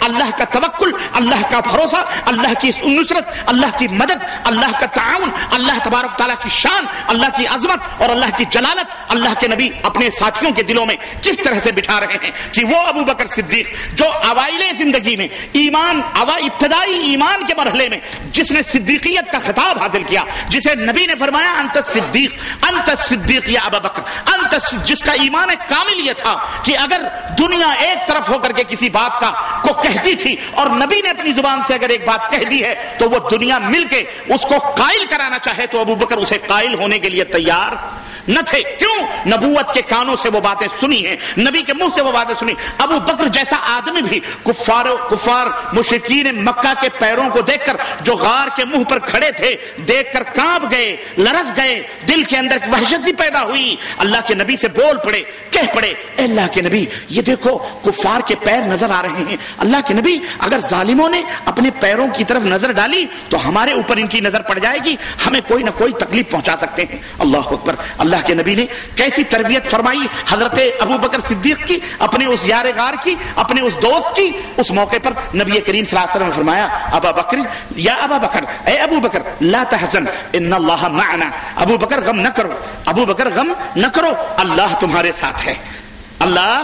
اللہ کا توکل، اللہ کا بھروسہ، اللہ کی نصرت، اللہ کی مدد، اللہ کا تعاون، اللہ تبارک تعالیٰ کی شان، اللہ کی عظمت اور اللہ کی جلالت اللہ کے نبی اپنے ساتھیوں کے دلوں میں کس طرح سے بٹھا رہے ہیں کہ وہ ابو بکر صدیق جو اوائل زندگی میں ایمان ابتدائی ایمان کے مرحلے میں جس نے صدیقیت کا خطاب حاصل کیا، جسے نبی نے فرمایا انت صدیق انت صدیق یا ابا بکر انت، جس کا ایمان کامل یہ تھا کہ اگر دنیا ایک طرف ہو کر کے کسی بات کا کو کہتی تھی اور نبی نے اپنی زبان سے اگر ایک بات کہہ دی ہے تو وہ دنیا مل کے اس کو قائل کرانا چاہے تو ابو بکر اسے قائل ہونے کے لیے تیار نہ تھے. کیوں؟ نبوت کے کانوں سے وہ باتیں سنی ہیں، نبی کے منہ سے وہ باتیں سنی. ابو بکر جیسا آدمی بھی کفار کفار مشرکین مکہ کے پیروں کو دیکھ کر جو غار کے منہ پر کھڑے تھے دیکھ کر کانپ گئے، لرز گئے، دل کے اندر وحشت سی پیدا ہوئی. اللہ کے نبی سے بول پڑے، کہہ پڑے اے اللہ کے نبی یہ دیکھو کفار کے پیر نظر آ رہے ہیں. اللہ کے نبی اگر ظالموں نے اپنے پیروں کی طرف نظر ڈالی تو ہمارے اوپر ان کی نظر پڑ جائے گی، ہمیں کوئی نہ کوئی تکلیف پہنچا سکتے ہیں. اللہ اکبر. اللہ کے نبی نے کیسی تربیت فرمائی حضرت ابو بکر صدیق کی، اپنے اس یار غار کی، اپنے اس دوست کی. اس موقع پر نبی کریم صلی اللہ علیہ وسلم نے فرمایا ابا بکر یا ابا بکر اے ابو بکر لا تحزن ان اللہ معنا. ابو بکر غم نہ کرو، ابو بکر غم نہ کرو، اللہ تمہارے ساتھ ہے. اللہ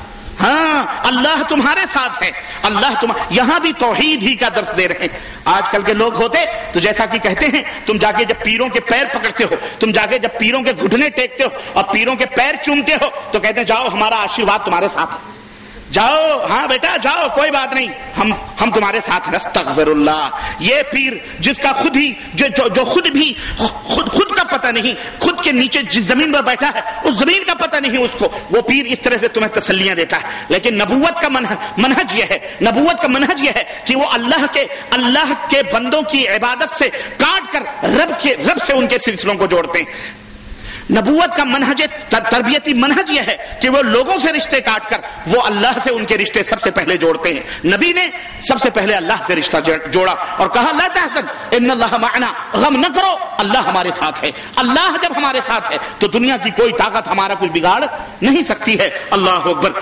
ہاں اللہ تمہارے ساتھ ہے. اللہ تم یہاں بھی توحید ہی کا درس دے رہے ہیں. آج کل کے لوگ ہوتے تو جیسا کہ کہتے ہیں تم جا کے جب پیروں کے پیر پکڑتے ہو، تم جا کے جب پیروں کے گھٹنے ٹیکتے ہو اور پیروں کے پیر چومتے ہو تو کہتے ہیں جاؤ ہمارا آشیرواد تمہارے ساتھ ہے، جاؤ ہاں بیٹا جاؤ کوئی بات نہیں ہم ہم تمہارے ساتھ. استغفر اللہ. یہ پیر جس کا خود ہی جو جو, جو خود بھی خود خود کا پتہ نہیں، خود کے نیچے جس زمین پر بیٹھا ہے اس زمین کا پتہ نہیں اس کو، وہ پیر اس طرح سے تمہیں تسلیاں دیتا ہے. لیکن نبوت کا منہج منہج یہ ہے، نبوت کا منہج یہ ہے کہ وہ اللہ کے اللہ کے بندوں کی عبادت سے کاٹ کر رب کے رب سے ان کے سلسلوں کو جوڑتے ہیں. نبوت کا منہج تربیتی منہج یہ ہے کہ وہ لوگوں سے رشتے کاٹ کر وہ اللہ سے ان کے رشتے سب سے پہلے جوڑتے ہیں. نبی نے سب سے پہلے اللہ سے رشتہ جوڑا اور کہا لا تحزن ان اللہ معنا، غم نہ کرو اللہ ہمارے ساتھ ہے. اللہ جب ہمارے ساتھ ہے تو دنیا کی کوئی طاقت ہمارا کچھ بگاڑ نہیں سکتی ہے. اللہ اکبر.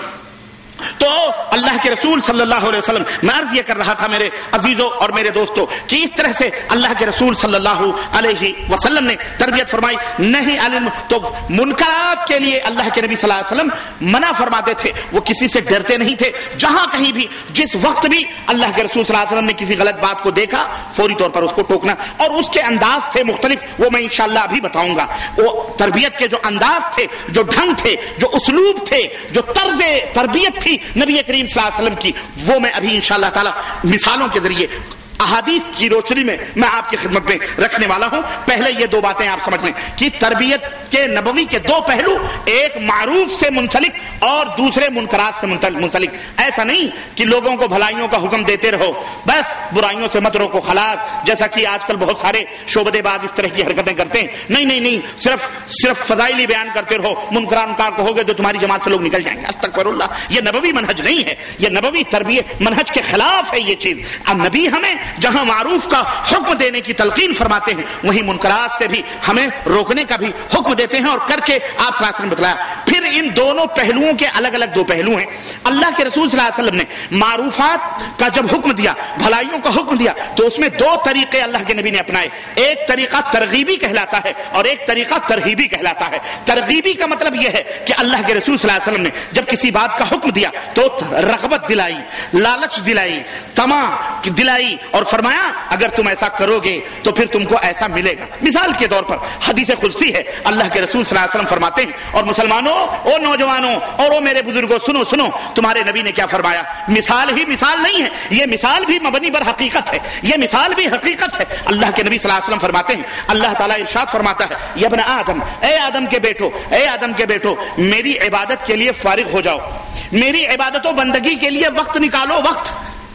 تو اللہ کے رسول صلی اللہ علیہ وسلم، میں عرض یہ کر رہا تھا میرے عزیزوں اور میرے دوستوں کہ اس طرح سے اللہ کے رسول صلی اللہ علیہ وسلم نے تربیت فرمائی. نہیں علم تو منکرات کے لیے اللہ کے نبی صلی اللہ علیہ وسلم منع فرماتے تھے، وہ کسی سے ڈرتے نہیں تھے. جہاں کہیں بھی جس وقت بھی اللہ کے رسول صلی اللہ علیہ وسلم نے کسی غلط بات کو دیکھا فوری طور پر اس کو ٹوکنا، اور اس کے انداز تھے مختلف، وہ میں انشاءاللہ ابھی بتاؤں گا. وہ تربیت کے جو انداز تھے، جو ڈھنگ تھے، جو اسلوب تھے، جو طرز تربیت تھی نبی کریم صلی اللہ علیہ وسلم کی، وہ میں ابھی انشاءاللہ تعالی مثالوں کے ذریعے احادیث کی روشنی میں میں آپ کی خدمت میں رکھنے والا ہوں. پہلے یہ دو باتیں آپ سمجھ لیں کہ تربیت کے نبوی کے دو پہلو، ایک معروف سے منسلک اور دوسرے منکرات سے منسلک. ایسا نہیں کہ لوگوں کو بھلائیوں کا حکم دیتے رہو بس برائیوں سے مت روکو خلاص، جیسا کہ آج کل بہت سارے شعبدے باز اس طرح کی حرکتیں کرتے ہیں. نہیں نہیں نہیں صرف صرف فضائلی بیان کرتے رہو، منکران کار کہو گے تو تمہاری جماعت سے لوگ نکل جائیں گے. استغفر اللہ. یہ نبوی منہج نہیں ہے، یہ نبوی تربیت منہج کے خلاف ہے یہ چیز. اب نبی ہمیں جہاں معروف کا حکم دینے کی تلقین فرماتے ہیں وہیں منکرات سے بھی ہمیں روکنے کا بھی حکم دیتے ہیں، اور کر کے آپ صلی اللہ علیہ وسلم بتلایا. پھر ان دونوں پہلوؤں کے الگ الگ دو پہلو ہیں. اللہ کے رسول صلی اللہ علیہ وسلم نے معروفات کا جب حکم دیا، بھلائیوں کا حکم دیا، تو اس میں دو طریقے اللہ کے نبی نے اپنائے. ایک طریقہ ترغیبی کہلاتا ہے اور ایک طریقہ ترغیبی کہلاتا ہے. ترغیبی کا مطلب یہ ہے کہ اللہ کے رسول صلی اللہ علیہ وسلم نے جب کسی بات کا حکم دیا تو رغبت دلائی، لالچ دلائی، طمع دلائی اور فرمایا اگر تم ایسا کرو گے تو پھر تم کو ایسا ملے گا. مثال کے طور پر حدیث قدسی ہے، اللہ کے رسول صلی اللہ علیہ وسلم فرماتے ہیں اور مسلمانوں او نوجوانوں اور او میرے بزرگوں سنو سنو تمہارے نبی نے کیا فرمایا. مثال ہی مثال نہیں ہے، یہ مثال بھی مبنی بر حقیقت ہے، یہ مثال بھی حقیقت ہے. اللہ کے نبی صلی اللہ علیہ وسلم فرماتے ہیں، اللہ تعالیٰ ارشاد فرماتا ہے یا ابن آدم، اے آدم کے بیٹو، اے آدم کے بیٹو میری عبادت کے لیے فارغ ہو جاؤ، میری عبادت و بندگی کے لیے وقت نکالو، وقت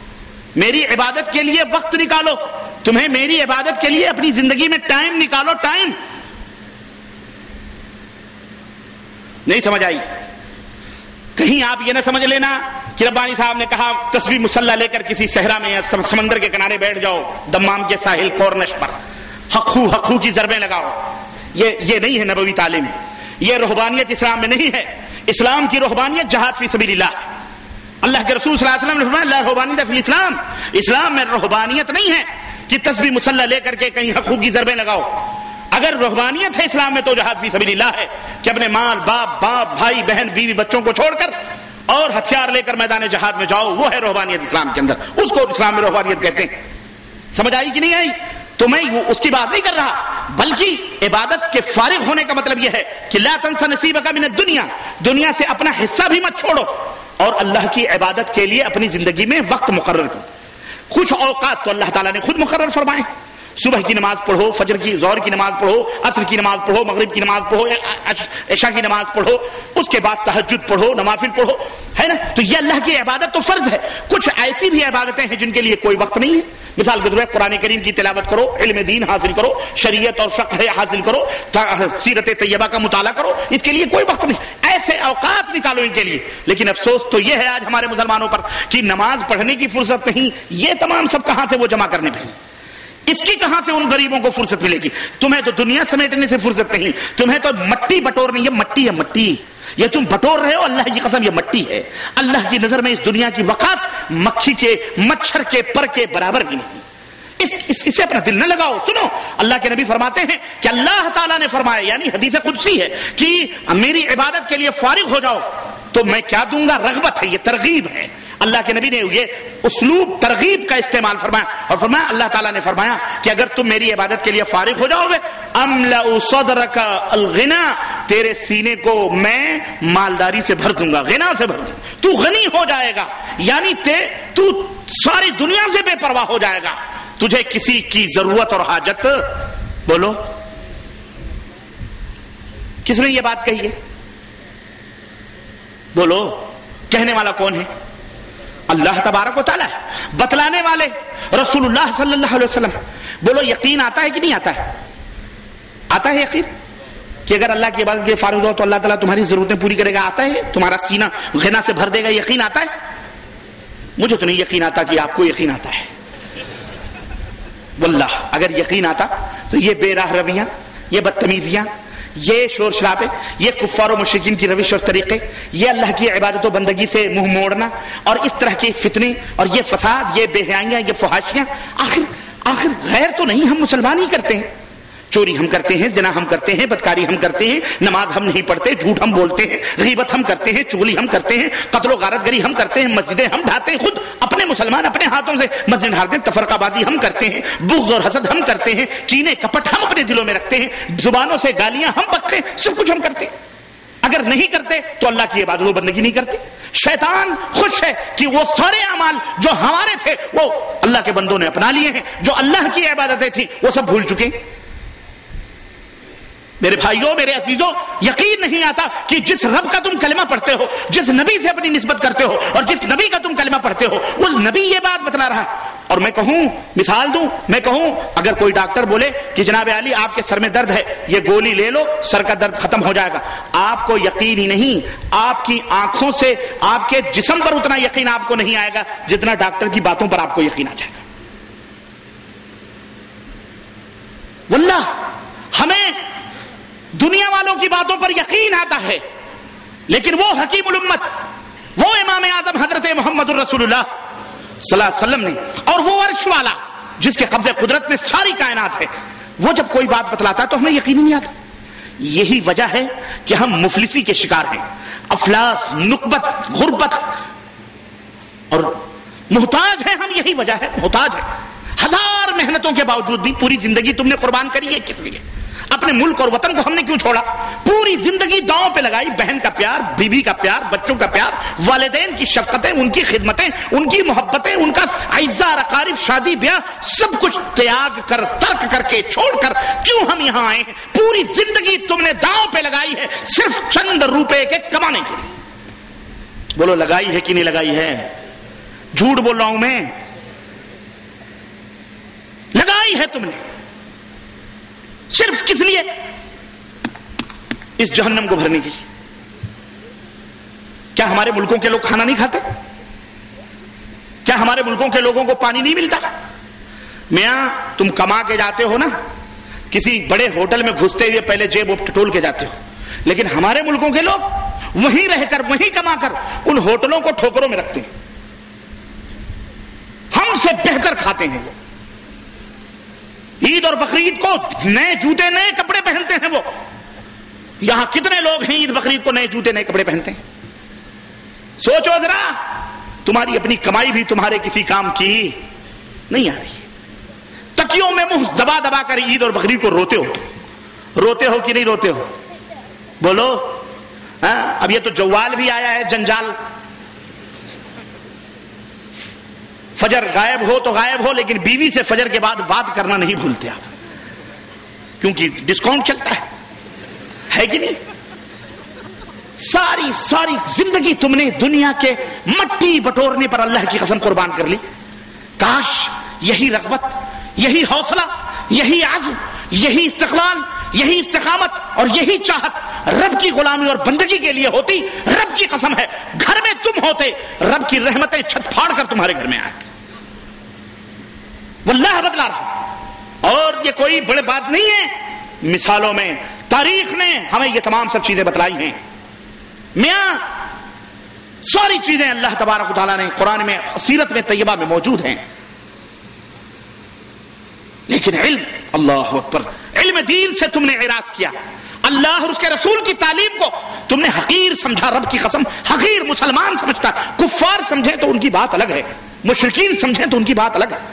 میری عبادت کے لیے وقت نکالو، تمہیں میری عبادت کے لیے اپنی زندگی میں ٹائم نکالو. ٹائم نہیں سمجھ آئی؟ کہیں آپ یہ نہ سمجھ لینا کہ ربانی صاحب نے کہا تسبیح مسلح لے کر کسی صحرا میں یا سمندر کے کنارے بیٹھ جاؤ دمام کے ساحل کورنش پر حقو حقو کی ضربیں لگاؤ. یہ یہ نہیں ہے نبوی تعلیم، یہ رہبانیت اسلام میں نہیں ہے. اسلام کی رہبانیت جہاد فی سبیل اللہ. اللہ کے رسول صلی اللہ علیہ وسلم نے فرمایا لا رہبانیت فی الاسلام، اسلام میں رہبانیت نہیں ہے کہ تسبیح مسلح لے کر کے کہیں حقوق کی ضربیں لگاؤ. اگر رہبانیت ہے اسلام میں تو جہاد فی سبیل اللہ ہے کہ اپنے مال باپ باپ بھائی بہن بیوی بچوں کو چھوڑ کر اور ہتھیار لے کر میدان جہاد میں جاؤ، وہ ہے رہبانیت اسلام کے اندر. اس کو اسلام میں رہبانیت کہتے ہیں. سمجھ آئی کہ نہیں آئی؟ تو میں اس کی بات نہیں کر رہا، بلکہ عبادت کے فارغ ہونے کا مطلب یہ ہے کہ لا تنس نصیبک من الدنیا، دنیا سے اپنا حصہ بھی مت چھوڑو اور اللہ کی عبادت کے لیے اپنی زندگی میں وقت مقرر کرو. کچھ اوقات تو اللہ تعالیٰ نے خود مقرر فرمائے. صبح کی نماز پڑھو، فجر کی ظہر کی نماز پڑھو، عصر کی نماز پڑھو، مغرب کی نماز پڑھو، عشاء کی نماز پڑھو، اس کے بعد تہجد پڑھو، نوافل پڑھو، ہے نا. تو یہ اللہ کی عبادت تو فرض ہے. کچھ ایسی بھی عبادتیں ہیں جن کے لیے کوئی وقت نہیں ہے. مثال کے طور پر قرآن کریم کی تلاوت کرو، علم دین حاصل کرو، شریعت اور فقہ حاصل کرو، سیرت طیبہ کا مطالعہ کرو، اس کے لیے کوئی وقت نہیں. ایسے اوقات نکالو ان کے لیے. لیکن افسوس تو یہ ہے آج ہمارے مسلمانوں پر کہ نماز پڑھنے کی فرصت نہیں. یہ تمام سب کہاں سے وہ جمع کرنے پہ، اس کی کہاں سے ان غریبوں کو فرصت ملے گی؟ تمہیں تو دنیا سمیٹنے سے فرصت نہیں، تمہیں تو مٹی بٹورنی ہے. مٹی ہے مٹی، یہ تم بٹور رہے ہو، اللہ کی قسم یہ مٹی ہے. اللہ کی نظر میں اس دنیا کی وقات مکھی کے مچھر کے پر کے برابر بھی نہیں. اس, اس اسے اپنا دل نہ لگاؤ. سنو، اللہ کے نبی فرماتے ہیں کہ اللہ تعالیٰ نے فرمایا، یعنی حدیث قدسی ہے کہ میری عبادت کے لیے فارغ ہو جاؤ تو میں کیا دوں گا. رغبت ہے، یہ ترغیب ہے. اللہ کے نبی نے یہ اسلوب ترغیب کا استعمال فرمایا اور فرمایا اللہ تعالیٰ نے فرمایا کہ اگر تم میری عبادت کے لیے فارغ ہو جاؤ گے املأ صدرک الغنا، تیرے سینے کو میں مالداری سے بھر دوں گا، غنا سے بھر دوں گا. تو غنی ہو جائے گا، یعنی تے تو ساری دنیا سے بے پرواہ ہو جائے گا. تجھے کسی کی ضرورت اور حاجت، بولو کس نے یہ بات کہی ہے؟ بولو کہنے والا کون ہے؟ اللہ تبارک و تعالیٰ ہے. بتلانے والے رسول اللہ صلی اللہ علیہ وسلم. بولو یقین آتا ہے کہ نہیں آتا ہے؟ آتا ہے یقین کہ اگر اللہ کی عبادت کے فارغ ہو تو اللہ تعالیٰ تمہاری ضرورتیں پوری کرے گا؟ آتا ہے؟ تمہارا سینہ غنا سے بھر دے گا؟ یقین آتا ہے؟ مجھے تو نہیں یقین آتا کہ آپ کو یقین آتا ہے. واللہ اگر یقین آتا تو یہ بے راہ رویاں، یہ بدتمیزیاں، یہ شور شرابے، یہ کفار و مشرکین کی روش اور طریقے، یہ اللہ کی عبادت و بندگی سے منہ موڑنا اور اس طرح کے فتنے اور یہ فساد، یہ بے حیائیاں، یہ فحاشیاں، آخر آخر غیر تو نہیں، ہم مسلمان ہی کرتے ہیں. چوری ہم کرتے ہیں، زنا ہم کرتے ہیں، بدکاری ہم کرتے ہیں، نماز ہم نہیں پڑھتے، جھوٹ ہم بولتے ہیں، غیبت ہم کرتے ہیں، چغلی ہم کرتے ہیں، قتل و غارت گری ہم کرتے ہیں، مسجدیں ہم ڈھاتے ہیں، خود اپنے مسلمان اپنے ہاتھوں سے مسجد ڈھاتے ہیں، تفرقہ بازی ہم کرتے ہیں، بغض اور حسد ہم کرتے ہیں، کینے کپٹ ہم اپنے دلوں میں رکھتے ہیں، زبانوں سے گالیاں ہم بکتے ہیں، سب کچھ ہم کرتے ہیں. اگر نہیں کرتے تو اللہ کی عبادت و بندگی نہیں کرتے. شیطان خوش ہے کہ وہ سارے اعمال جو ہمارے تھے وہ اللہ کے بندوں نے اپنا لیے ہیں، جو اللہ کی عبادتیں تھیں وہ سب بھول چکے. میرے بھائیوں، میرے عزیزوں، یقین نہیں آتا کہ جس رب کا تم کلمہ پڑھتے ہو، جس نبی سے اپنی نسبت کرتے ہو اور جس نبی کا تم کلمہ پڑھتے ہو، اس نبی یہ بات بتلا رہا. اور میں کہوں، مثال دوں، میں کہوں اگر کوئی ڈاکٹر بولے کہ جناب عالی آپ کے سر میں درد ہے، یہ گولی لے لو، سر کا درد ختم ہو جائے گا، آپ کو یقین ہی نہیں، آپ کی آنکھوں سے آپ کے جسم پر اتنا یقین آپ کو نہیں آئے گا جتنا ڈاکٹر کی باتوں پر آپ کو یقین آ جائے گا. واللہ ہمیں دنیا والوں کی باتوں پر یقین آتا ہے، لیکن وہ حکیم الامت، وہ امام اعظم حضرت محمد الرسول اللہ صلی اللہ علیہ وسلم نے، اور وہ عرش والا جس کے قبضے قدرت میں ساری کائنات ہے، وہ جب کوئی بات بتلاتا ہے تو ہمیں یقین نہیں آتا. یہی وجہ ہے کہ ہم مفلسی کے شکار ہیں، افلاس، نقبت، غربت اور محتاج ہیں ہم. یہی وجہ ہے، محتاج ہے. ہزار محنتوں کے باوجود بھی پوری زندگی تم نے قربان کری ہے کس لیے؟ اپنے ملک اور وطن کو ہم نے کیوں چھوڑا؟ پوری زندگی داؤں پہ لگائی. بہن کا پیار، بیوی کا پیار، بچوں کا پیار، والدین کی شفقتیں، ان کی خدمتیں، ان کی محبتیں، ان کا اعزاء اقارب، شادی بیاہ، سب کچھ تیاگ کر، ترک کر کے، چھوڑ کر کیوں ہم یہاں آئے ہیں؟ پوری زندگی تم نے داؤں پہ لگائی ہے صرف چند روپے کے کمانے کے لیے. بولو لگائی ہے کہ نہیں لگائی ہے؟ جھوٹ بول رہا ہوں میں؟ لگائی ہے تم نے صرف کس لیے؟ اس جہنم کو بھرنے کی. کیا ہمارے ملکوں کے لوگ کھانا نہیں کھاتے؟ کیا ہمارے ملکوں کے لوگوں کو پانی نہیں ملتا؟ میاں تم کما کے جاتے ہو نا، کسی بڑے ہوٹل میں گھستے ہوئے پہلے جیب ٹٹول کے جاتے ہو، لیکن ہمارے ملکوں کے لوگ وہیں رہ کر وہیں کما کر ان ہوٹلوں کو ٹھوکروں میں رکھتے ہیں، ہم سے بہتر کھاتے ہیں وہ. عید اور بقرعید کو نئے جوتے نئے کپڑے پہنتے ہیں وہ. یہاں کتنے لوگ ہیں عید بقرعید کو نئے جوتے نئے کپڑے پہنتے ہیں؟ سوچو ذرا، تمہاری اپنی کمائی بھی تمہارے کسی کام کی نہیں آ رہی. تکیوں میں منہ دبا دبا کر عید اور بقرعید کو روتے ہو. روتے ہو کہ نہیں روتے ہو؟ بولو. ہاں، اب یہ تو جوال بھی آیا ہے جنجال. فجر غائب ہو تو غائب ہو، لیکن بیوی سے فجر کے بعد بات کرنا نہیں بھولتے آپ، کیونکہ ڈسکاؤنٹ چلتا ہے ہے کہ نہیں؟ ساری ساری زندگی تم نے دنیا کے مٹی بٹورنے پر اللہ کی قسم قربان کر لی. کاش یہی رغبت، یہی حوصلہ، یہی عزم، یہی استقلال، یہی استقامت اور یہی چاہت رب کی غلامی اور بندگی کے لیے ہوتی. رب کی قسم ہے گھر میں تم ہوتے، رب کی رحمتیں چھت پھاڑ کر تمہارے گھر میں آتی. واللہ بدلا رہا. اور یہ کوئی بڑے بات نہیں ہے، مثالوں میں تاریخ نے ہمیں یہ تمام سب چیزیں بتلائی ہیں. میاں ساری چیزیں اللہ تبارک و تعالیٰ نے قرآن میں، سیرت میں طیبہ میں موجود ہیں. لیکن علم، اللہ اکبر، علم دین سے تم نے اعراض کیا. اللہ اور اس کے رسول کی تعلیم کو تم نے حقیر سمجھا. رب کی قسم حقیر مسلمان سمجھتا. کفار سمجھیں تو ان کی بات الگ ہے، مشرکین سمجھیں تو ان کی بات الگ ہے.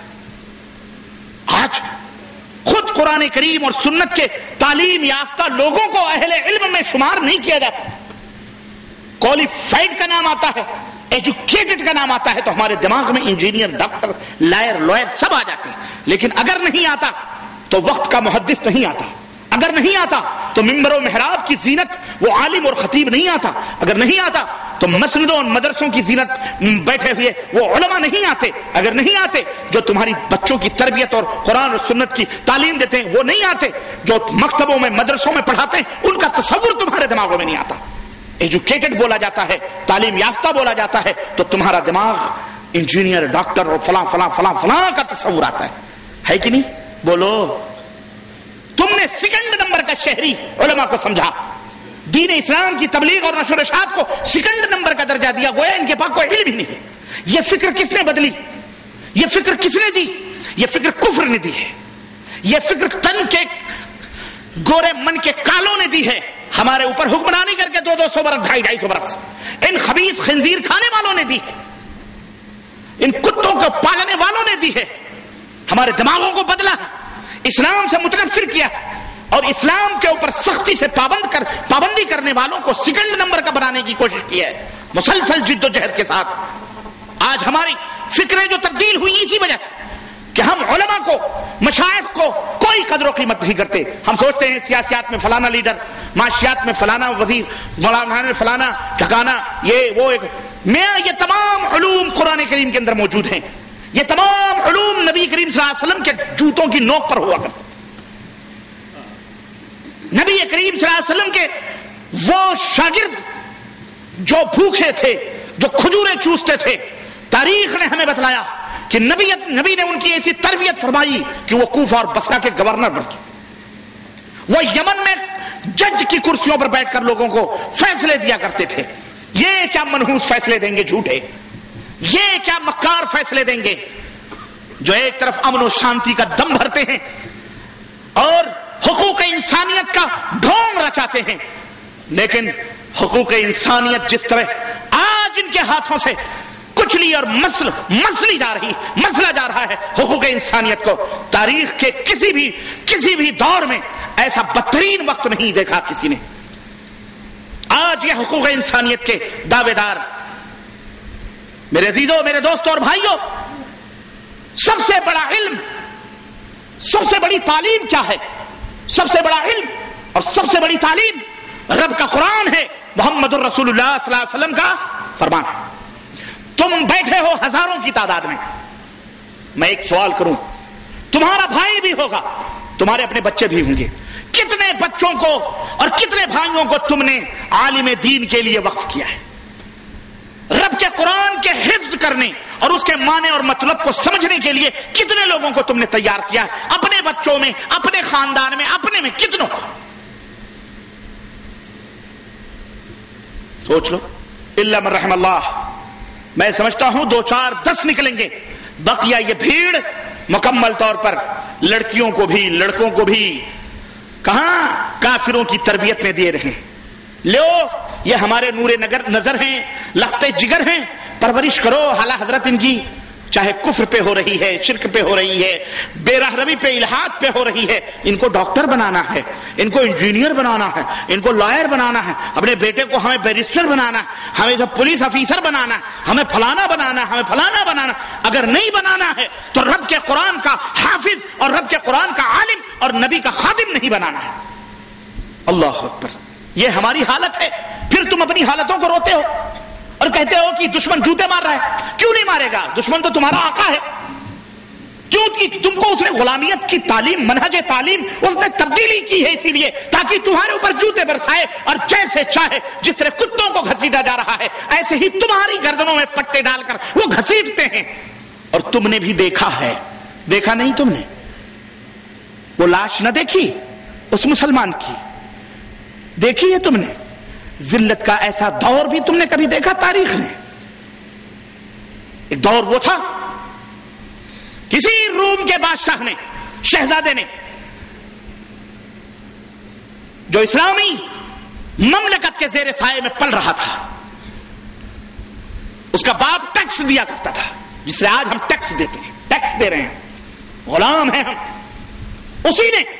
آج خود قرآن کریم اور سنت کے تعلیم یافتہ لوگوں کو اہل علم میں شمار نہیں کیا جاتا. کوالیفائڈ کا نام آتا ہے، ایجوکیٹڈ کا نام آتا ہے تو ہمارے دماغ میں انجینئر، ڈاکٹر، لائر، لوئر سب آ جاتے ہیں. لیکن اگر نہیں آتا تو وقت کا محدث نہیں آتا. اگر نہیں آتا تو ممبر و محراب کی زینت وہ عالم اور خطیب نہیں آتا. اگر نہیں آتا تو مسجدوں اور مدرسوں کی زینت بیٹھے ہوئے وہ علماء نہیں آتے. اگر نہیں آتے جو تمہاری بچوں کی تربیت اور قرآن اور سنت کی تعلیم دیتے ہیں وہ نہیں آتے. جو مکتبوں میں مدرسوں میں پڑھاتے ہیں ان کا تصور تمہارے دماغوں میں نہیں آتا. ایجوکیٹڈ بولا جاتا ہے، تعلیم یافتہ بولا جاتا ہے تو تمہارا دماغ انجینئر، ڈاکٹر اور فلاں فلاں فلاں فلاں کا تصور آتا ہے. ہے کہ نہیں؟ بولو. تم نے سیکنڈ نمبر کا شہری علماء کو سمجھا، دین اسلام کی تبلیغ اور نشر و اشاعت کو سیکنڈ نمبر کا درجہ دیا. گویا ان کے پاس کوئی علم ہی نہیں ہے. یہ فکر کس نے بدلی؟ یہ فکر کس نے دی؟ یہ فکر کفر نے دی ہے. یہ فکر تن کے گورے من کے کالوں نے دی ہے. ہمارے اوپر حکمرانی کر کے دو دو سو برس، ڈھائی ڈھائی سو برس ان خبیث خنزیر کھانے والوں نے دی ہے. ان کتوں کو پالنے والوں نے دی ہے. ہمارے دماغوں کو بدلا، اسلام سے متنفر کیا اور اسلام کے اوپر سختی سے پابند کر پابندی کرنے والوں کو سیکنڈ نمبر کا بنانے کی کوشش کی ہے مسلسل جد و جہد کے ساتھ. آج ہماری فکریں جو تبدیل ہوئی اسی وجہ سے کہ ہم علماء کو، مشائخ کو کوئی قدر و قیمت نہیں کرتے. ہم سوچتے ہیں سیاسیات میں فلانا لیڈر، معاشیات میں فلانا وزیر، مولانا میں فلانا ٹھکانا، یہ وہ ایک. میں یہ تمام علوم قرآن کریم کے اندر موجود ہیں. یہ تمام علوم نبی کریم صلی اللہ علیہ وسلم کے جوتوں کی نوک پر ہوا کرتے. نبی کریم صلی اللہ علیہ وسلم کے وہ شاگرد جو بھوکے تھے، جو کھجوریں چوستے تھے، تاریخ نے ہمیں بتلایا کہ نبی نبی نے ان کی ایسی تربیت فرمائی کہ وہ کوفہ اور بصرہ کے گورنر بن گئے. وہ یمن میں جج کی کرسیوں پر بیٹھ کر لوگوں کو فیصلے دیا کرتے تھے. یہ کیا منحوس فیصلے دیں گے جھوٹے، یہ کیا مکار فیصلے دیں گے جو ایک طرف امن و شانتی کا دم بھرتے ہیں اور حقوق انسانیت کا ڈھونگ رچاتے ہیں. لیکن حقوق انسانیت جس طرح آج ان کے ہاتھوں سے کچلی اور مسل مسلی جا رہی مسلا جا رہا ہے حقوق انسانیت کو، تاریخ کے کسی بھی کسی بھی دور میں ایسا بدترین وقت نہیں دیکھا کسی نے. آج یہ حقوق انسانیت کے دعوے دار میرے عزیزوں، میرے دوستوں اور بھائیوں، سب سے بڑا علم، سب سے بڑی تعلیم کیا ہے؟ سب سے بڑا علم اور سب سے بڑی تعلیم رب کا قرآن ہے، محمد الرسول اللہ صلی اللہ علیہ وسلم کا فرمان. تم بیٹھے ہو ہزاروں کی تعداد میں، میں ایک سوال کروں، تمہارا بھائی بھی ہوگا، تمہارے اپنے بچے بھی ہوں گے، کتنے بچوں کو اور کتنے بھائیوں کو تم نے عالم دین کے لیے وقف کیا ہے؟ رب کے قرآن کے حفظ کرنے اور اس کے معنی اور مطلب کو سمجھنے کے لیے کتنے لوگوں کو تم نے تیار کیا ہے؟ اپنے بچوں میں، اپنے خاندان میں، اپنے میں کتنوں کو؟ سوچ لو, الا من رحم اللہ, میں سمجھتا ہوں دو چار دس نکلیں گے, بقیہ یہ بھیڑ مکمل طور پر لڑکیوں کو بھی لڑکوں کو بھی کہاں کافروں کی تربیت میں دیے رہے. لو یہ ہمارے نور نظر ہیں, لختے جگر ہیں, پرورش کرو. حالہ حضرت ان کی چاہے کفر پہ ہو رہی ہے, شرک پہ ہو رہی ہے, بے رحمی پہ, الحاد پہ ہو رہی ہے, ان کو ڈاکٹر بنانا ہے, ان کو انجینئر بنانا ہے, ان کو لائر بنانا ہے, اپنے بیٹے کو ہمیں بیرسٹر بنانا ہے, ہمیں جب پولیس آفیسر بنانا ہے, ہمیں فلانا بنانا ہے, ہمیں فلانا بنانا. اگر نہیں بنانا ہے تو رب کے قرآن کا حافظ اور رب کے قرآن کا عالم اور نبی کا خادم نہیں بنانا ہے. اللہ اکبر, یہ ہماری حالت ہے. پھر تم اپنی حالتوں کو روتے ہو اور کہتے ہو کہ دشمن جوتے مار رہا ہے. کیوں نہیں مارے گا؟ دشمن تو تمہارا آقا ہے. کیوں کہ تم کو اس نے غلامیت کی تعلیم, منہج تعلیم اس نے تبدیلی کی ہے, اسی لیے تاکہ تمہارے اوپر جوتے برسائے اور جیسے چاہے جس طرح کتوں کو گھسیٹا جا رہا ہے ایسے ہی تمہاری گردنوں میں پٹے ڈال کر وہ گھسیٹتے ہیں. اور تم نے بھی دیکھا ہے, دیکھا نہیں تم نے؟ وہ لاش نہ دیکھی اس مسلمان کی؟ دیکھی ہے تم نے؟ ذلت کا ایسا دور بھی تم نے کبھی دیکھا تاریخ میں؟ ایک دور وہ تھا کسی روم کے بادشاہ نے, شہزادے نے, جو اسلامی مملکت کے زیر سائے میں پل رہا تھا, اس کا باپ ٹیکس دیا کرتا تھا, جس سے آج ہم ٹیکس دیتے ہیں, ٹیکس دے رہے ہیں, غلام ہیں ہم. اسی نے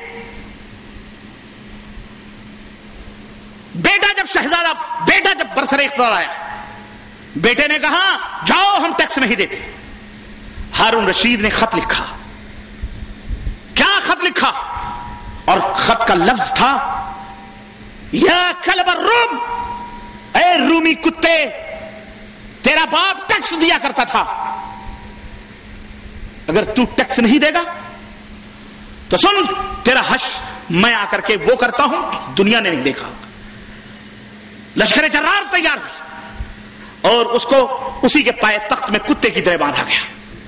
بیٹا جب شہزادہ بیٹا جب برسر اقتدار آیا, بیٹے نے کہا جاؤ ہم ٹیکس نہیں دیتے. ہارون رشید نے خط لکھا. کیا خط لکھا؟ اور خط کا لفظ تھا یا کلب الروم, اے رومی کتے, تیرا باپ ٹیکس دیا کرتا تھا, اگر تو ٹیکس نہیں دے گا تو سن تیرا حشر میں آ کر کے وہ کرتا ہوں دنیا نے نہیں دیکھا. لشکر جرار تیار ہوئی اور اس کو اسی کے پائے تخت میں کتے کی طرح باندھا گیا.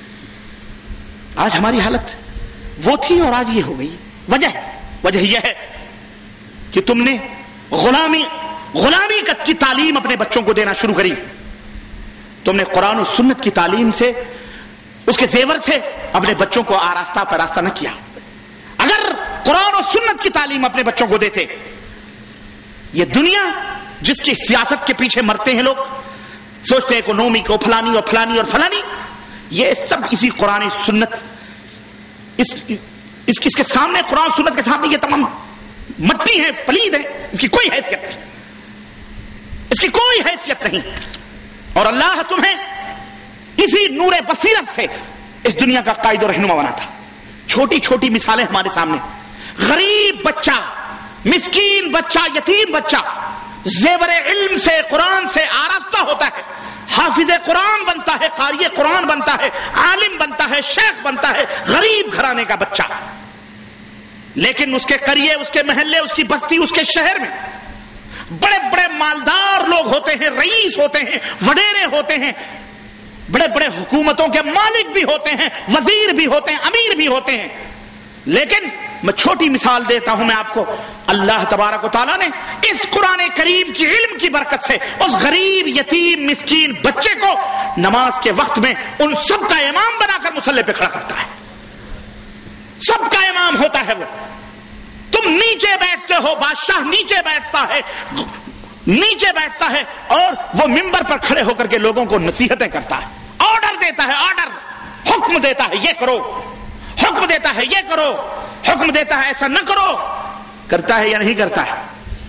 آج ہماری حالت وہ تھی اور آج یہ ہو گئی. وجہ وجہ یہ ہے کہ تم نے غلامی غلامی کی تعلیم اپنے بچوں کو دینا شروع کری. تم نے قرآن و سنت کی تعلیم سے, اس کے زیور سے اپنے بچوں کو آراستہ پراستہ نہ کیا. اگر قرآن و سنت کی تعلیم اپنے بچوں کو دیتے, یہ دنیا جس کی سیاست کے پیچھے مرتے ہیں لوگ, سوچتے ہیں اکنومی کو فلانی اور فلانی اور فلانی, یہ سب اسی قرآن سنت, اس اس اس کے سامنے, قرآن سنت کے سامنے یہ تمام مٹی ہے, پلید ہے, اس کی کوئی حیثیت نہیں, اس کی کوئی حیثیت نہیں. اور اللہ تمہیں اسی نور بصیرت سے اس دنیا کا قائد و رہنما بنا تھا. چھوٹی چھوٹی مثالیں ہمارے سامنے. غریب بچہ, مسکین بچہ, یتیم بچہ زیور علم سے, قرآن سے آراستہ ہوتا ہے, حافظ قرآن بنتا ہے, قاری قرآن بنتا ہے, عالم بنتا ہے, شیخ بنتا ہے, غریب گھرانے کا بچہ. لیکن اس کے قریے, اس کے محلے, اس کی بستی, اس کے شہر میں بڑے بڑے مالدار لوگ ہوتے ہیں, رئیس ہوتے ہیں, وڈیرے ہوتے ہیں, بڑے بڑے حکومتوں کے مالک بھی ہوتے ہیں, وزیر بھی ہوتے ہیں, امیر بھی ہوتے ہیں. لیکن میں چھوٹی مثال دیتا ہوں میں آپ کو. اللہ تبارک و تعالیٰ نے اس قرآن کریم کی علم کی برکت سے اس غریب یتیم مسکین بچے کو نماز کے وقت میں ان سب کا امام بنا کر مصلی پہ کھڑا کرتا ہے. سب کا امام ہوتا ہے وہ. تم نیچے بیٹھتے ہو, بادشاہ نیچے بیٹھتا ہے, نیچے بیٹھتا ہے اور وہ ممبر پر کھڑے ہو کر کے لوگوں کو نصیحتیں کرتا ہے, آرڈر دیتا ہے, آرڈر, حکم دیتا ہے یہ کرو, حکم دیتا ہے یہ کرو, حکم دیتا ہے ایسا نہ کرو. کرتا ہے یا نہیں کرتا ہے؟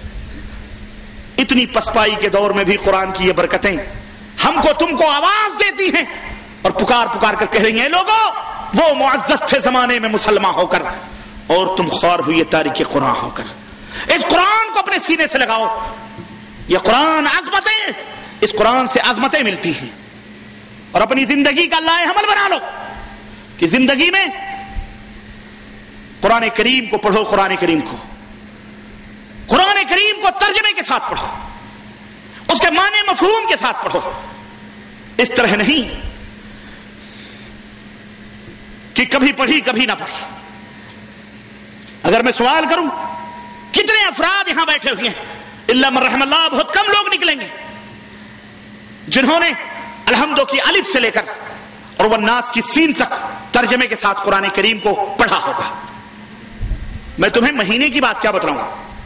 اتنی پسپائی کے دور میں بھی قرآن کی یہ برکتیں ہم کو تم کو آواز دیتی ہیں اور پکار پکار کر کہہ رہی ہیں لوگوں وہ معزز تھے زمانے میں مسلمان ہو کر اور تم خوار ہوئے تاریخ قرآن ہو کر. اس قرآن کو اپنے سینے سے لگاؤ. یہ قرآن عظمتیں, اس قرآن سے عظمتیں ملتی ہیں. اور اپنی زندگی کا لائے عمل بنا لو کہ زندگی میں قرآن کریم کو پڑھو, قرآن کریم کو قرآن کریم کو ترجمے کے ساتھ پڑھو, اس کے معنی مفہوم کے ساتھ پڑھو. اس طرح نہیں کہ کبھی پڑھی کبھی نہ پڑھی. اگر میں سوال کروں کتنے افراد یہاں بیٹھے ہوئے ہیں, الا من رحم اللہ, بہت کم لوگ نکلیں گے جنہوں نے الحمدو کی الف سے لے کر اور والناس کی سین تک ترجمے کے ساتھ قرآن کریم کو پڑھا ہوگا. میں تمہیں مہینے کی بات کیا بتاؤں,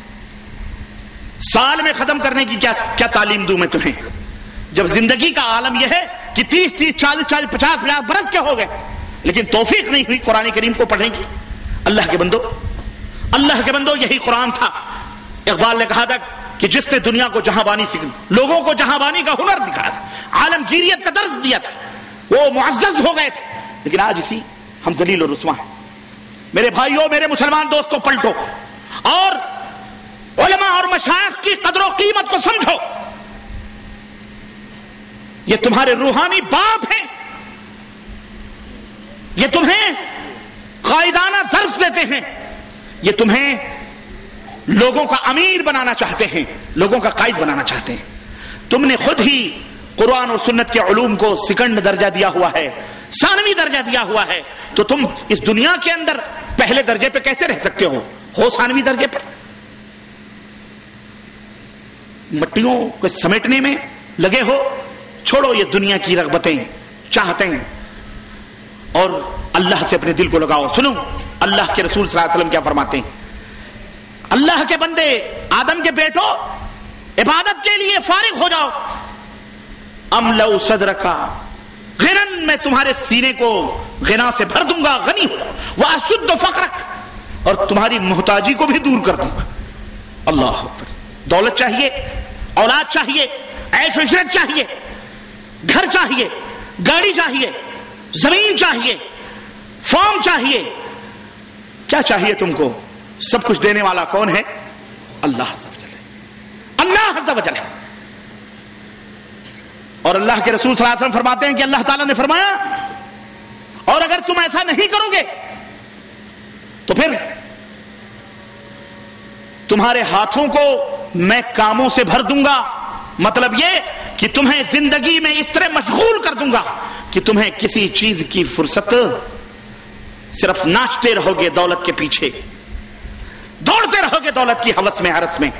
سال میں ختم کرنے کی کیا کیا تعلیم دوں میں تمہیں, جب زندگی کا عالم یہ ہے کہ تیس تیس چالیس چالیس پچاس پچاس برس کے ہو گئے لیکن توفیق نہیں ہوئی قرآن کریم کو پڑھنے کی. اللہ کے بندو, اللہ کے بندو, یہی قرآن تھا. اقبال نے کہا تھا کہ جس نے دنیا کو جہاں بانی سکھ لوگوں کو جہاں بانی کا ہنر دکھایا تھا, عالمگیریت کا درس دیا تھا, وہ معزز ہو گئے تھے, لیکن آج اسی ہم ذلیل و رسوا ہیں. میرے بھائیوں, میرے مسلمان دوستوں, پلٹو اور علماء اور مشائخ کی قدر و قیمت کو سمجھو. یہ تمہارے روحانی باپ ہیں, یہ تمہیں قائدانہ درس دیتے ہیں, یہ تمہیں لوگوں کا امیر بنانا چاہتے ہیں, لوگوں کا قائد بنانا چاہتے ہیں. تم نے خود ہی قرآن اور سنت کے علوم کو سیکنڈ درجہ دیا ہوا ہے, ثانوی درجہ دیا ہوا ہے, تو تم اس دنیا کے اندر پہلے درجے پہ کیسے رہ سکتے ہو, ہو ثانوی درجے پر. مٹیوں کو سمیٹنے میں لگے ہو. چھوڑو یہ دنیا کی رغبتیں, چاہتے ہیں, اور اللہ سے اپنے دل کو لگاؤ. سنو اللہ کے رسول صلی اللہ علیہ وسلم کیا فرماتے ہیں, اللہ کے بندے, آدم کے بیٹو, عبادت کے لیے فارغ ہو جاؤ. املؤ صدرکا غنن, میں تمہارے سینے کو غنا سے بھر دوں گا, غنی ہو جاؤ. واسد فقرک, اور تمہاری محتاجی کو بھی دور کر دوں گا. اللہ اکبر. دولت چاہیے, اولاد چاہیے, عیش و عشرت چاہیے, گھر چاہیے, گاڑی چاہیے, زمین چاہیے, فارم چاہیے, کیا چاہیے تم کو؟ سب کچھ دینے والا کون ہے؟ اللہ عز و جل. اللہ عز و جل. اور اللہ کے رسول صلی اللہ علیہ وسلم فرماتے ہیں کہ اللہ تعالیٰ نے فرمایا, اور اگر تم ایسا نہیں کرو گے تو پھر تمہارے ہاتھوں کو میں کاموں سے بھر دوں گا. مطلب یہ کہ تمہیں زندگی میں اس طرح مشغول کر دوں گا کہ تمہیں کسی چیز کی فرصت, صرف ناچتے رہو گے دولت کے پیچھے, دوڑتے رہو گے دولت کی ہوس میں, ہرس میں.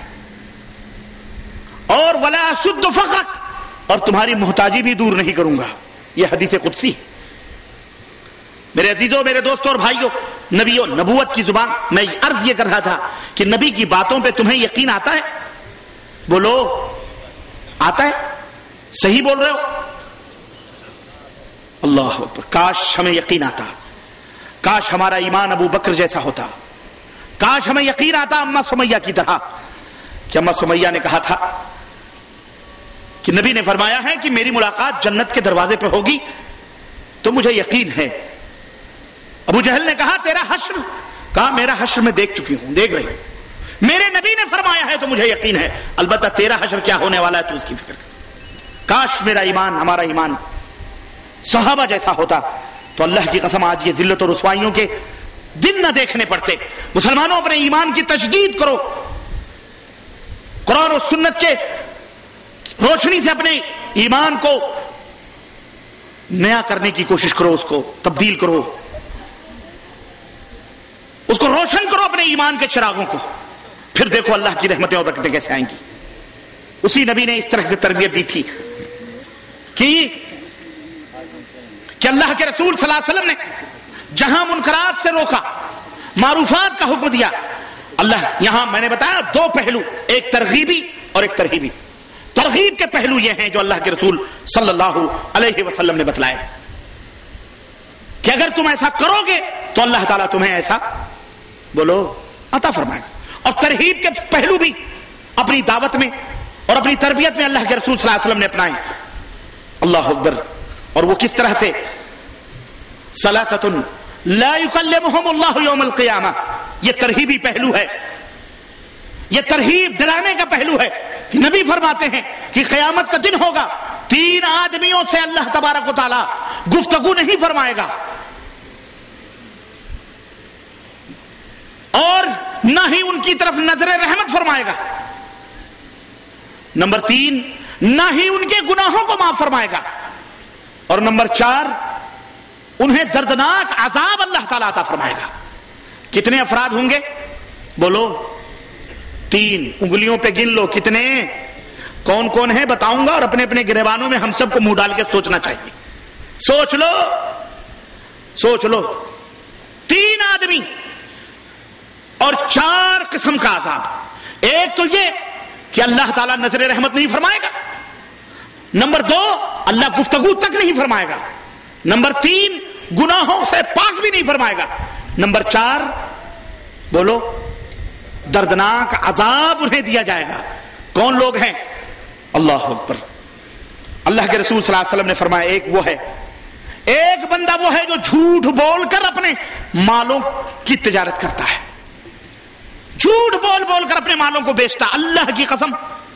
اور ولا اسد فقرک, اور تمہاری محتاجی بھی دور نہیں کروں گا. یہ حدیث قدسی. میرے عزیزوں, میرے دوستوں اور بھائیوں, نبی و نبوت کی زبان, میں عرض یہ کر رہا تھا کہ نبی کی باتوں پہ تمہیں یقین آتا ہے؟ بولو, آتا ہے؟ صحیح بول رہے ہو؟ اللہ اکبر. کاش ہمیں یقین آتا, کاش ہمارا ایمان ابو بکر جیسا ہوتا, کاش ہمیں یقین آتا اما سمیہ کی طرح. کہ اما سمیہ نے کہا تھا کہ نبی نے فرمایا ہے کہ میری ملاقات جنت کے دروازے پہ ہوگی, تو مجھے یقین ہے. ابو جہل نے کہا تیرا حشر, کہا میرا حشر میں دیکھ چکی ہوں, دیکھ رہی ہوں. میرے نبی نے فرمایا ہے تو مجھے یقین ہے, البتہ تیرا حشر کیا ہونے والا ہے تو اس کی فکر کر. کاش میرا ایمان, ہمارا ایمان صحابہ جیسا ہوتا, تو اللہ کی قسم آج یہ ذلت اور رسوائیوں کے دن نہ دیکھنے پڑتے. مسلمانوں, اپنے ایمان کی تجدید کرو, قرآن و سنت کے روشنی سے اپنے ایمان کو نیا کرنے کی کوشش کرو, اس کو تبدیل کرو, اس کو روشن کرو, اپنے ایمان کے چراغوں کو. پھر دیکھو اللہ کی رحمتیں اور برکتیں کیسے آئیں گی. اسی نبی نے اس طرح سے تربیت دی تھی کہ کہ اللہ کے رسول صلی اللہ علیہ وسلم نے جہاں منکرات سے روکا, معروفات کا حکم دیا. اللہ یہاں میں نے بتایا دو پہلو, ایک ترغیبی اور ایک ترہیبی. ترغیب کے پہلو یہ ہیں جو اللہ کے رسول صلی اللہ علیہ وسلم نے بتلائے کہ اگر تم ایسا کرو گے تو اللہ تعالیٰ تمہیں ایسا, بولو, عطا فرمائے گا. اور ترہیب کے پہلو بھی اپنی دعوت میں اور اپنی تربیت میں اللہ کے رسول صلی اللہ علیہ وسلم نے اپنائے. اللہ اکبر. اور وہ کس طرح سے, ثلاثۃ لا یکلمہم اللہ یوم القیامہ, یہ ترہیبی پہلو ہے, یہ ترہیب ڈرانے کا پہلو ہے. نبی فرماتے ہیں کہ قیامت کا دن ہوگا, تین آدمیوں سے اللہ تبارک و تعالی گفتگو نہیں فرمائے گا, اور نہ ہی ان کی طرف نظر رحمت فرمائے گا. نمبر تین, نہ ہی ان کے گناہوں کو معاف فرمائے گا. اور نمبر چار, انہیں دردناک عذاب اللہ تعالیٰ عطا فرمائے گا. کتنے افراد ہوں گے؟ بولو, تین. انگلیوں پہ گن لو کتنے. کون کون ہے بتاؤں گا، اور اپنے اپنے گریبانوں میں ہم سب کو منہ ڈال کے سوچنا چاہیے. سوچ لو سوچ لو تین آدمی اور چار قسم کا عذاب. ایک تو یہ کہ اللہ تعالیٰ نظر رحمت نہیں فرمائے گا. نمبر دو، اللہ گفتگو تک نہیں فرمائے گا. نمبر تین، گناہوں سے پاک بھی نہیں فرمائے گا. نمبر چار، بولو، دردناک عذاب انہیں دیا جائے گا. کون لوگ ہیں؟ اللہ اکبر. اللہ کے رسول صلی اللہ علیہ وسلم نے فرمایا ایک وہ ہے، ایک بندہ وہ ہے جو جھوٹ بول کر اپنے مالوں کی تجارت کرتا ہے. جھوٹ بول بول کر اپنے مالوں کو بیچتا. اللہ کی قسم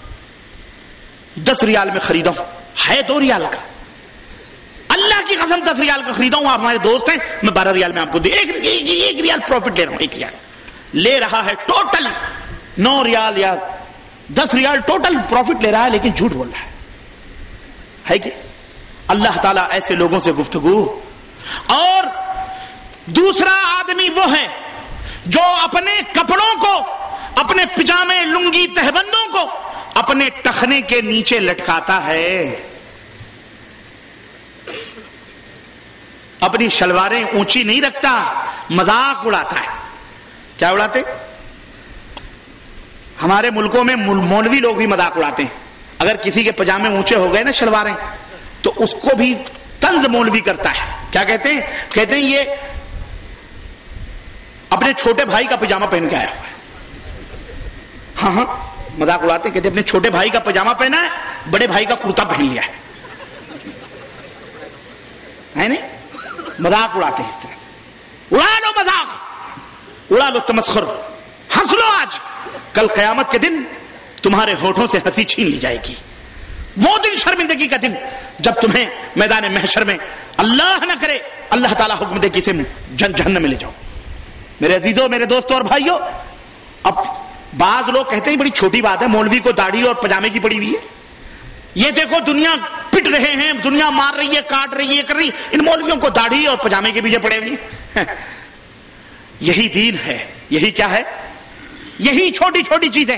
دس ریال میں خریدا ہوں، ہے دو ریال کا. اللہ کی قسم دس ریال کا خریدا ہوں. آپ ہمارے دوست ہیں، میں بارہ ریال میں آپ کو دے ایک, ایک, ایک ریال پروفٹ لے رہا ہوں. ایک ریال لے رہا ہے، ٹوٹل نو ریال یا دس ریال ٹوٹل پروفٹ لے رہا ہے، لیکن جھوٹ بول رہا ہے. ہے کہ اللہ تعالیٰ ایسے لوگوں سے گفتگو. اور دوسرا آدمی وہ ہے جو اپنے کپڑوں کو، اپنے پجامے، لنگی، تہبندوں کو اپنے ٹخنے کے نیچے لٹکاتا ہے، اپنی شلواریں اونچی نہیں رکھتا، مذاق اڑاتا ہے. کیا اڑاتے؟ ہمارے ملکوں میں مولوی لوگ بھی مذاق اڑاتے ہیں. اگر کسی کے پجامے اونچے ہو گئے نا، شلواریں، تو اس کو بھی طنز مولوی کرتا ہے. کیا کہتے ہیں؟ کہتے ہیں یہ اپنے چھوٹے بھائی کا پجامہ پہن کے آیا ہوا ہے. ہاں ہاں مذاق اڑاتے ہیں. کہتے ہیں اپنے چھوٹے بھائی کا پجامہ پہنا ہے، بڑے بھائی کا کرتا پہن لیا ہے. ہے نہیں؟ مذاق اڑاتے ہیں اس طرح سے. اڑا لو مذاق، اڑا لو تمسخر، ہنس لو. آج کل قیامت کے دن تمہارے ہونٹوں سے ہنسی چھین لی جائے گی. وہ دن شرمندگی کا دن جب تمہیں میدان محشر میں اللہ نہ کرے اللہ تعالیٰ حکم دے کہ اسے جہنم میں لے جاؤ. میرے عزیزوں، میرے دوستوں اور بھائیوں، اب بعض لوگ کہتے ہیں بڑی چھوٹی بات ہے، مولوی کو داڑھی اور پجامے کی پڑی ہوئی ہے. یہ دیکھو دنیا پٹ رہے ہیں، دنیا مار رہی ہے، کاٹ رہی ہے، کر رہی ہے، ان مولویوں کو داڑھی اور پجامے کے پیچھے پڑے ہوئے ہیں. یہی دین ہے. یہی کیا ہے؟ یہی چھوٹی چھوٹی چیزیں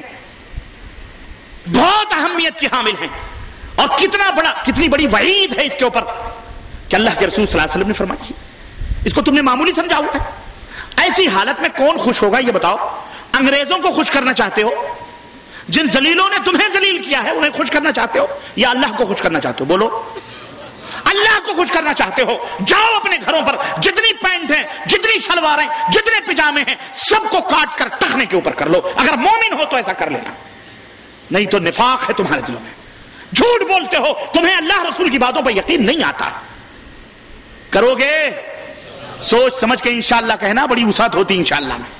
بہت اہمیت کی حامل ہیں. اور کتنا بڑا کتنی بڑی وعید ہے اس کے اوپر کہ اللہ کے رسول صلی اللہ علیہ وسلم نے فرمائی. اس کو تم نے معمولی سمجھا ہوا ہے. ایسی حالت میں کون خوش ہوگا یہ بتاؤ؟ انگریزوں کو خوش کرنا چاہتے ہو؟ جن ذلیلوں نے تمہیں ذلیل کیا ہے انہیں خوش کرنا چاہتے ہو یا اللہ کو خوش کرنا چاہتے ہو؟ بولو. اللہ کو خوش کرنا چاہتے ہو؟ جاؤ اپنے گھروں پر جتنی پینٹ ہیں، جتنی شلواریں، جتنے پجامے ہیں، سب کو کاٹ کر ٹخنے کے اوپر کر لو. اگر مومن ہو تو ایسا کر لینا، نہیں تو نفاق ہے تمہارے دلوں میں. جھوٹ بولتے ہو، تمہیں اللہ رسول کی باتوں پر یقین نہیں آتا. کرو گے سوچ سمجھ کے انشاءاللہ کہنا، بڑی وسعت ہوتی انشاءاللہ میں.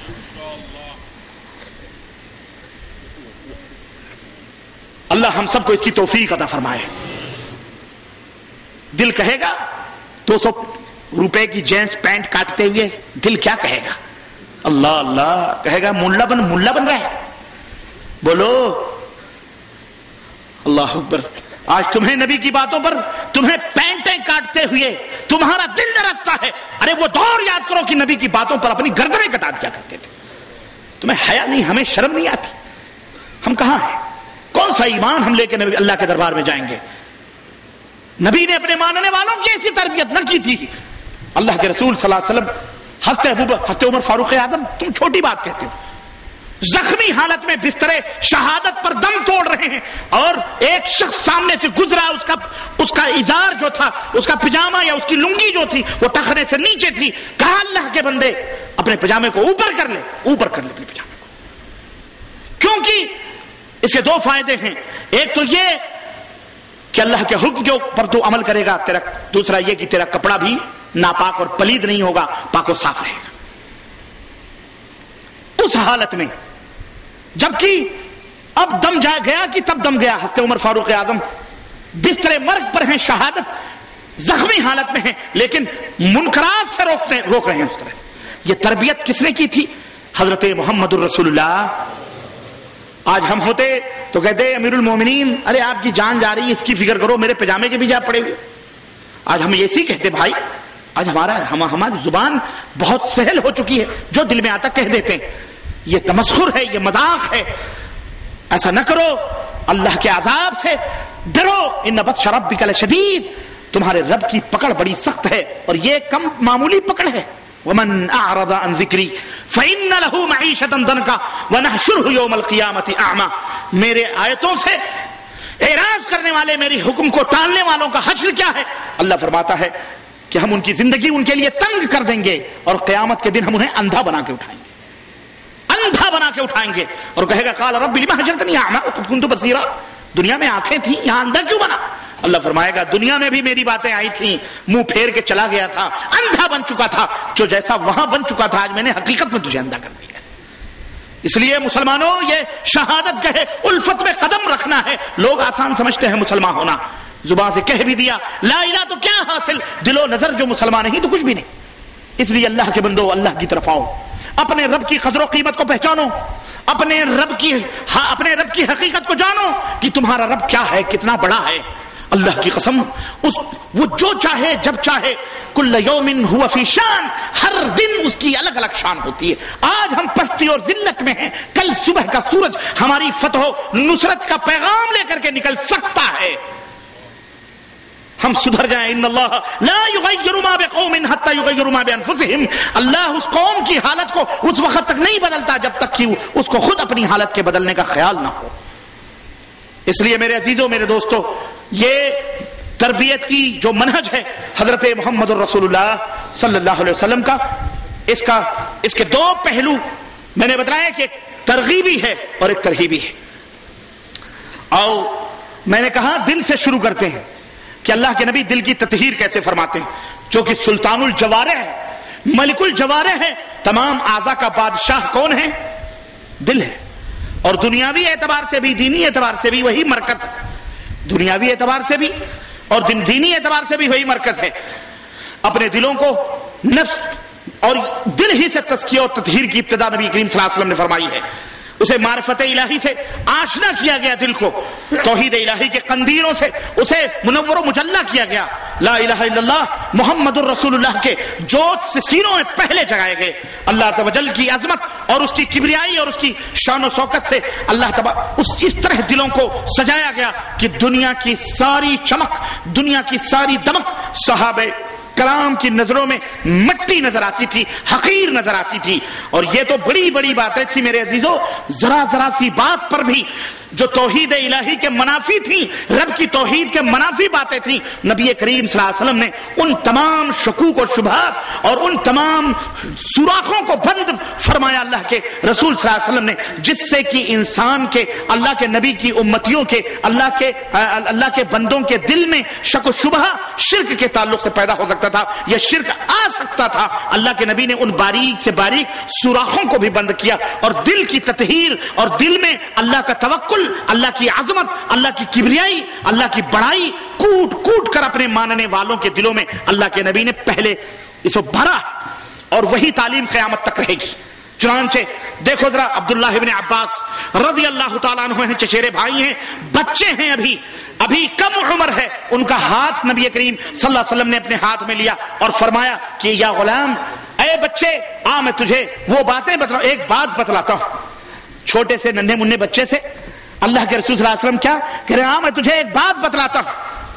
اللہ ہم سب کو اس کی توفیق عطا فرمائے. دل کہے گا دو سو روپے کی جینس پینٹ کاٹتے ہوئے دل کیا کہے گا؟ اللہ اللہ کہے گا ملا بن ملا بن رہا ہے. بولو اللہ اکبر. آج تمہیں نبی کی باتوں پر، تمہیں پینٹیں کاٹتے ہوئے تمہارا دل درستا ہے. ارے وہ دور یاد کرو کہ نبی کی باتوں پر اپنی گردنیں کٹا دیا کرتے تھے. تمہیں حیا نہیں، ہمیں شرم نہیں آتی. ہم کہاں ہیں؟ کون سا ایمان ہم لے کے نبی اللہ کے دربار میں جائیں گے؟ نبی نے اپنے ماننے والوں کی ایسی تربیت نہ کی تھی. اللہ کے رسول صلی اللہ علیہ وسلم ہنستے ابو ہنستے عمر فاروق اعظم تم چھوٹی بات کہتے ہو. زخمی حالت میں بسترے شہادت پر دم توڑ رہے ہیں اور ایک شخص سامنے سے گزرا، اس کا اس کا ازار جو تھا، اس کا پجامہ یا اس کی لنگی جو تھی وہ ٹخنے سے نیچے تھی. کہا اللہ کے بندے اپنے پجامے کو اوپر کر لے، اوپر کر لے اپنے پجامے کو. کیونکہ اس کے دو فائدے ہیں. ایک تو یہ کہ اللہ کے حکم کے اوپر تو عمل کرے گا تیرا، دوسرا یہ کہ تیرا کپڑا بھی ناپاک اور پلید نہیں ہوگا، پاک و صاف رہے گا. اس حالت میں جبکہ اب دم جا گیا کہ تب دم گیا. حضرت عمر فاروق اعظم بستر مرگ پر ہیں، شہادت، زخمی حالت میں ہیں، لیکن منکرات سے روکتے روک رہے ہیں. اس طرح یہ تربیت کس نے کی تھی؟ حضرت محمد الرسول اللہ. آج ہم ہوتے تو کہتے امیر المومنین ارے آپ کی جان جا رہی ہے، اس کی فکر کرو، میرے پجامے کے بھی جا پڑے ہوئے. آج ہم ایسی کہتے بھائی، آج ہمارا ہم ہماری زبان بہت سہل ہو چکی ہے، جو دل میں آتا کہہ دیتے ہیں. یہ تمسخر ہے، یہ مذاق ہے. ایسا نہ کرو. اللہ کے عذاب سے ڈرو، ان بطش ربک لشدید، تمہارے رب کی پکڑ بڑی سخت ہے اور یہ کم معمولی پکڑ ہے. ومن اعرض عن ذکری فإن له معیشۃ ضنکا ونحشرہ یوم القیامۃ اعمی. میرے آیتوں سے اعراض کرنے والے، میری حکم کو ٹالنے والوں کا حشر کیا ہے؟ اللہ فرماتا ہے کہ ہم ان کی زندگی ان کے لیے تنگ کر دیں گے اور قیامت کے دن ہم انہیں اندھا بنا کے اٹھائیں گے، اندھا بنا کے اٹھائیں گے اور کہے گا قال رب لما حشرتنی اعمی وقد كنت بصیرا. دنیا میں آنکھیں تھیں، یہاں اندھا کیوں بنا؟ اللہ فرمائے گا دنیا میں بھی میری باتیں آئی تھیں، منہ پھیر کے چلا گیا تھا، اندھا بن چکا تھا، جو جیسا وہاں بن چکا تھا آج میں نے حقیقت میں تجھے اندھا کر دیا. اس لیے مسلمانوں یہ شہادت کہے الفت میں قدم رکھنا ہے. لوگ آسان سمجھتے ہیں مسلمان ہونا، زبان سے کہہ بھی دیا لا الہ تو کیا حاصل، دل و نظر جو مسلمان نہیں تو کچھ بھی نہیں. اس لیے اللہ کے بندو اللہ کی طرف آؤ، اپنے رب کی قدر و قیمت کو پہچانو، اپنے رب کی ہاں اپنے رب کی حقیقت کو جانو کہ تمہارا رب کیا ہے، کتنا بڑا ہے. اللہ کی قسم اس وہ جو چاہے جب چاہے، کل یوم ہوا فی شان، ہر دن اس کی الگ الگ شان ہوتی ہے. آج ہم پستی اور ذلت میں ہیں، کل صبح کا سورج ہماری فتح و نصرت کا پیغام لے کر کے نکل سکتا ہے. ہم سدھر جائیں. ان اللہ لا یغیر ما بقوم حتی یغیروا ما بانفسہم. اللہ اس قوم کی حالت کو اس وقت تک نہیں بدلتا جب تک کہ اس کو خود اپنی حالت کے بدلنے کا خیال نہ ہو. اس لیے میرے عزیزوں، میرے دوستوں، یہ تربیت کی جو منہج ہے حضرت محمد الرسول اللہ صلی اللہ علیہ وسلم کا، اس کا اس کے دو پہلو میں نے بتایا کہ ایک ترغیبی ہے اور ایک ترہیبی ہے. اور میں نے کہا دل سے شروع کرتے ہیں کہ اللہ کے نبی دل کی تطہیر کیسے فرماتے ہیں، جو کہ سلطان الجوارح ہے، ملک الجوارح ہے. تمام اعضاء کا بادشاہ کون ہے؟ دل ہے. اور دنیاوی اعتبار سے بھی دینی اعتبار سے بھی وہی مرکز ہے. دنیاوی اعتبار سے بھی اور دینی اعتبار سے بھی وہی مرکز ہے. اپنے دلوں کو نفس اور دل ہی سے تزکیہ اور تطہیر کی ابتدا نبی کریم صلی اللہ علیہ وسلم نے فرمائی ہے. اسے معرفت الہی سے آشنا کیا گیا، دل کو توحید الہی کے قندیلوں سے اسے منور و مجلہ کیا گیا. لا الہ الا اللہ محمد الرسول اللہ کے جوت سے سینوں میں پہلے جگائے گئے. اللہ عز و جل کی عظمت اور اس کی کبریائی اور اس کی شان و شوکت سے اللہ تبارک اس اس طرح دلوں کو سجایا گیا کہ دنیا کی ساری چمک، دنیا کی ساری دمک صحابہ کرام کی نظروں میں مٹی نظر آتی تھی، حقیر نظر آتی تھی. اور یہ تو بڑی بڑی باتیں تھی میرے عزیزوں. ذرا ذرا سی بات پر بھی جو توحید الہی کے منافی تھی، رب کی توحید کے منافی باتیں تھیں، نبی کریم صلی اللہ علیہ وسلم نے ان تمام شکوک و شبہات اور ان تمام سوراخوں کو بند فرمایا اللہ کے رسول صلی اللہ علیہ وسلم نے، جس سے کہ انسان کے، اللہ کے نبی کی امتیوں کے، اللہ کے اللہ کے بندوں کے دل میں شک و شبہ شرک کے تعلق سے پیدا ہو سکتا تھا یا شرک آ سکتا تھا. اللہ کے نبی نے ان باریک سے باریک سوراخوں کو بھی بند کیا اور دل کی تطہیر اور دل میں اللہ کا توکل، اللہ کی عظمت، اللہ کی کبریائی، اللہ کی بڑائی کوٹ کوٹ کر اپنے ماننے والوں کے دلوں میں اللہ کے نبی نے پہلے اسے بھرا. اور وہی تعلیم قیامت تک رہے گی. چنانچہ دیکھو ذرا عبداللہ ابن عباس رضی اللہ تعالیٰ عنہ ہیں، چچیرے بھائی ہیں، بچے ہیں، ابھی ابھی کم عمر ہے. ان کا ہاتھ نبی کریم صلی اللہ علیہ وسلم نے اپنے ہاتھ میں لیا اور فرمایا کہ یا غلام، اے بچے، آ میں تجھے وہ باتیں بتلاؤں، ایک بات بتلاتا ہوں. چھوٹے سے ننھے منھے بچے سے اللہ کے رسول صلی اللہ علیہ وسلم کیا کہ ہاں میں تجھے ایک بات بتلاتا ہوں.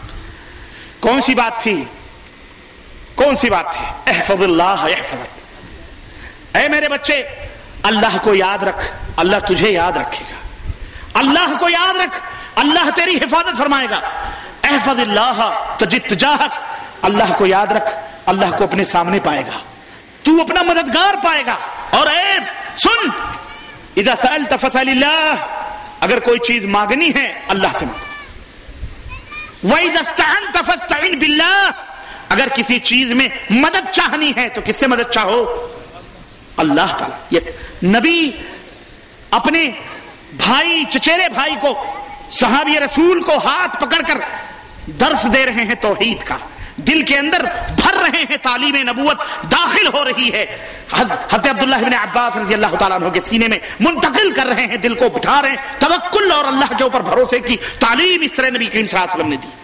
کون سی بات تھی؟ کون سی بات تھی؟ احفظ اللہ یحفظک. اے میرے بچے، اللہ کو یاد رکھ، اللہ تجھے یاد رکھے گا. اللہ کو یاد رکھ، اللہ تیری حفاظت فرمائے گا. احفظ اللہ تجد تجاہک. اللہ کو یاد رکھ، اللہ کو اپنے سامنے پائے گا، تو اپنا مددگار پائے گا. اور اے سن، اذا سألت فاسأل اللہ، اگر کوئی چیز مانگنی ہے اللہ سے مانگو. وَإِذَا اسْتَعَنْتَ فَاسْتَعِنْ بِاللَّهِ، اگر کسی چیز میں مدد چاہنی ہے تو کس سے مدد چاہو؟ اللہ تعالیٰ. یہ نبی اپنے بھائی، چچیرے بھائی کو، صحابی رسول کو ہاتھ پکڑ کر درس دے رہے ہیں توحید کا، دل کے اندر بھر رہے ہیں، تعلیم نبوت داخل ہو رہی ہے. حضرت عبداللہ بن عباس رضی اللہ تعالیٰ عنہ کے سینے میں منتقل کر رہے ہیں، دل کو بٹھا رہے ہیں. توکل اور اللہ کے اوپر بھروسے کی تعلیم اس طرح نبی کریم صلی اللہ علیہ وسلم نے دی.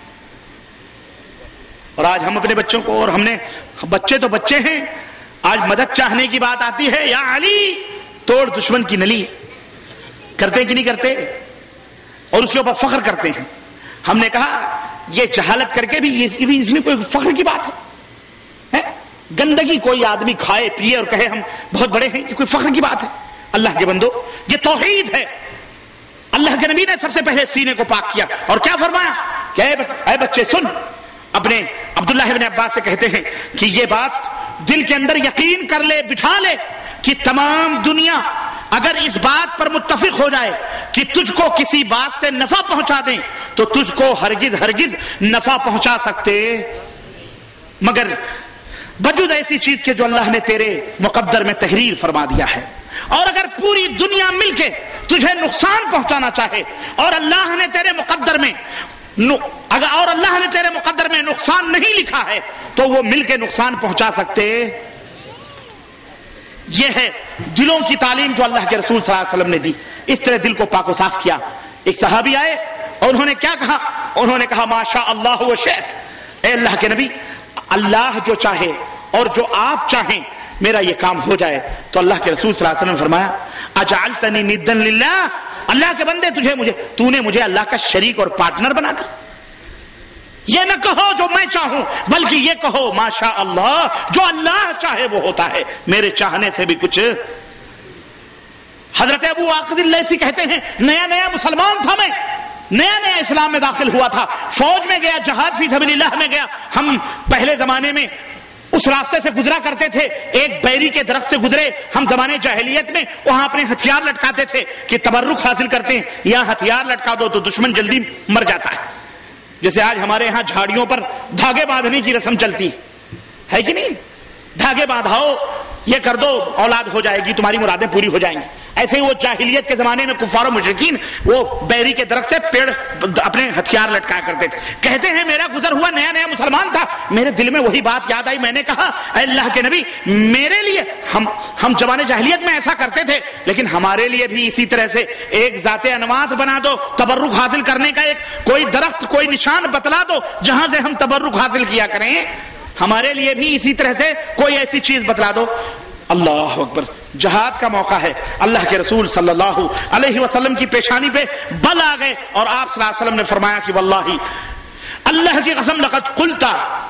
اور آج ہم اپنے بچوں کو، اور ہم نے، بچے تو بچے ہیں، آج مدد چاہنے کی بات آتی ہے، یا علی توڑ دشمن کی نلی. کرتے کہ نہیں کرتے؟ اور اس کے اوپر فخر کرتے ہیں. ہم نے کہا یہ جہالت کر کے بھی اس میں کوئی فخر کی بات ہے؟ گندگی کوئی آدمی کھائے پیے اور کہے ہم بہت بڑے ہیں، یہ کوئی فخر کی بات ہے؟ اللہ کے بندو، یہ توحید ہے. اللہ کے نبی نے سب سے پہلے سینے کو پاک کیا اور کیا فرمایا کہ اے بچے سن. اپنے عبداللہ ابن عباس سے کہتے ہیں کہ یہ بات دل کے اندر یقین کر لے، بٹھا لے کہ تمام دنیا اگر اس بات پر متفق ہو جائے کہ تجھ کو کسی بات سے نفع پہنچا دیں تو تجھ کو ہرگز ہرگز نفع پہنچا سکتے مگر وجود ایسی چیز کے جو اللہ نے تیرے مقدر میں تحریر فرما دیا ہے. اور اگر پوری دنیا مل کے تجھے نقصان پہنچانا چاہے اور اللہ نے تیرے مقدر میں اگر اور اللہ نے تیرے مقدر میں نقصان نہیں لکھا ہے تو وہ مل کے نقصان پہنچا سکتے. یہ ہے دلوں کی تعلیم جو اللہ کے رسول صلی اللہ علیہ وسلم نے دی. اس طرح دل کو پاک و صاف کیا. ایک صحابی آئے اور انہوں نے کیا کہا؟ انہوں نے کہا ما شاء اللہ و شئت. اے اللہ کے نبی، اللہ جو چاہے اور جو آپ چاہیں میرا یہ کام ہو جائے. تو اللہ کے رسول صلی اللہ علیہ وسلم نے فرمایا اجعلتنی ندا للہ، اللہ کے بندے تجھے مجھے تو نے مجھے اللہ کا شریک اور پارٹنر بنا دیا. یہ نہ کہو جو میں چاہوں بلکہ یہ کہو ما شاء اللہ، جو اللہ چاہے وہ ہوتا ہے، میرے چاہنے سے بھی کچھ. حضرت ابو واقد اللیثی کہتے ہیں نیا نیا مسلمان تھا، میں نیا نیا اسلام میں داخل ہوا تھا، فوج میں گیا، جہاد فی سبیل اللہ میں گیا. ہم پہلے زمانے میں اس راستے سے گزرا کرتے تھے، ایک بیری کے درخت سے گزرے ہم زمانے جاہلیت میں، وہاں اپنے ہتھیار لٹکاتے تھے کہ تبرک حاصل کرتے ہیں، یا ہتھیار لٹکا دو تو دشمن جلدی مر جاتا ہے. جیسے آج ہمارے ہاں جھاڑیوں پر دھاگے باندھنے کی رسم چلتی ہے کہ نہیں؟ دھاگے باندھاؤ، یہ کر دو، اولاد ہو جائے گی، تمہاری مرادیں پوری ہو جائیں گی. ایسے ہی وہ جاہلیت کے زمانے میں کفار و مشرکین وہ بیری کے درخت سے پیڑ اپنے ہتھیار لٹکایا کرتے تھے. کہتے ہیں میرا گزر ہوا نیا نیا مسلمان تھا، میرے دل میں وہی بات یاد آئی. میں نے کہا اے اللہ کے نبی، میرے لیے ہم ہم زمانے جاہلیت میں ایسا کرتے تھے، لیکن ہمارے لیے بھی اسی طرح سے ایک ذات انوات بنا دو، تبرک حاصل کرنے کا ایک کوئی درخت کوئی نشان بتلا دو جہاں سے ہم تبرک حاصل کیا کریں. ہمارے لیے بھی اسی طرح سے کوئی ایسی چیز بتلا دو. اللہ اکبر. جہاد کا موقع ہے، اللہ کے رسول صلی اللہ علیہ وسلم کی پیشانی پہ بل آ گئے اور آپ صلی اللہ علیہ وسلم نے فرمایا کہ واللہ اللہ کی قسم لقد قلت،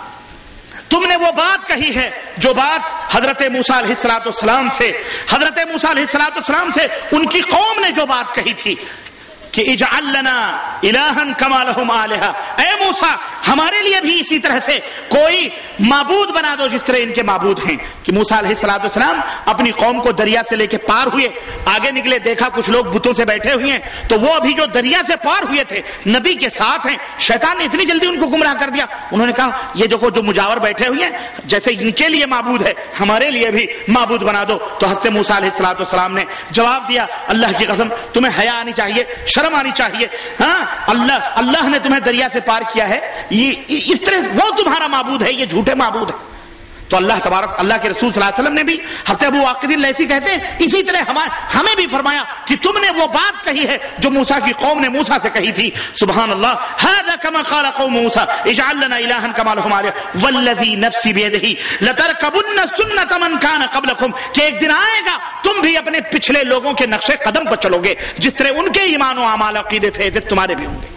تم نے وہ بات کہی ہے جو بات حضرت موسیٰ علیہ الصلوۃ والسلام سے حضرت موسیٰ علیہ الصلوۃ والسلام سے ان کی قوم نے جو بات کہی تھی کہ اجعل لنا الہا کما لہم آلہہ، اے موسیٰ ہمارے لیے بھی اسی طرح سے کوئی معبود بنا دو جس طرح ان کے معبود ہیں. کہ موسیٰ علیہ الصلوۃ والسلام اپنی قوم کو دریا سے لے کے پار ہوئے، آگے نکلے دیکھا کچھ لوگ بتوں سے بیٹھے ہوئے ہیں، تو وہ ابھی جو دریا سے پار ہوئے تھے نبی کے ساتھ ہیں، شیطان نے اتنی جلدی ان کو گمراہ کر دیا. انہوں نے کہا یہ جو جو مجاور بیٹھے ہوئے ہیں جیسے ان کے لیے معبود ہے ہمارے لیے بھی معبود بنا دو. تو حضرت موسیٰ علیہ الصلوۃ والسلام نے جواب دیا اللہ کی قسم تمہیں حیا آنی چاہیے، شرم آنی چاہیے. ہاں اللہ اللہ نے تمہیں دریا سے پار کیا ہے، یہ اس طرح وہ تمہارا معبود ہے، یہ جھوٹے معبود ہے. تو اللہ تبارک اللہ کے رسول صلی اللہ علیہ وسلم نے بھی حضرت ابو واقد اللیثی کہتے ہیں اسی طرح ہمیں بھی فرمایا کہ تم نے وہ بات کہی ہے جو موسیٰ کی قوم نے موسیٰ سے کہی تھی. سبحان اللہ. هذا كما قال قوم موسى اجعل لنا الها كما لهم آلهة والذي نفسي بيده لتركبن سنة من كان قبلكم، کہ ایک دن آئے گا تم بھی اپنے پچھلے لوگوں کے نقش قدم پر چلو گے، جس طرح ان کے ایمان و اعمال عقیدے تھے تمہارے بھی ہوں گے.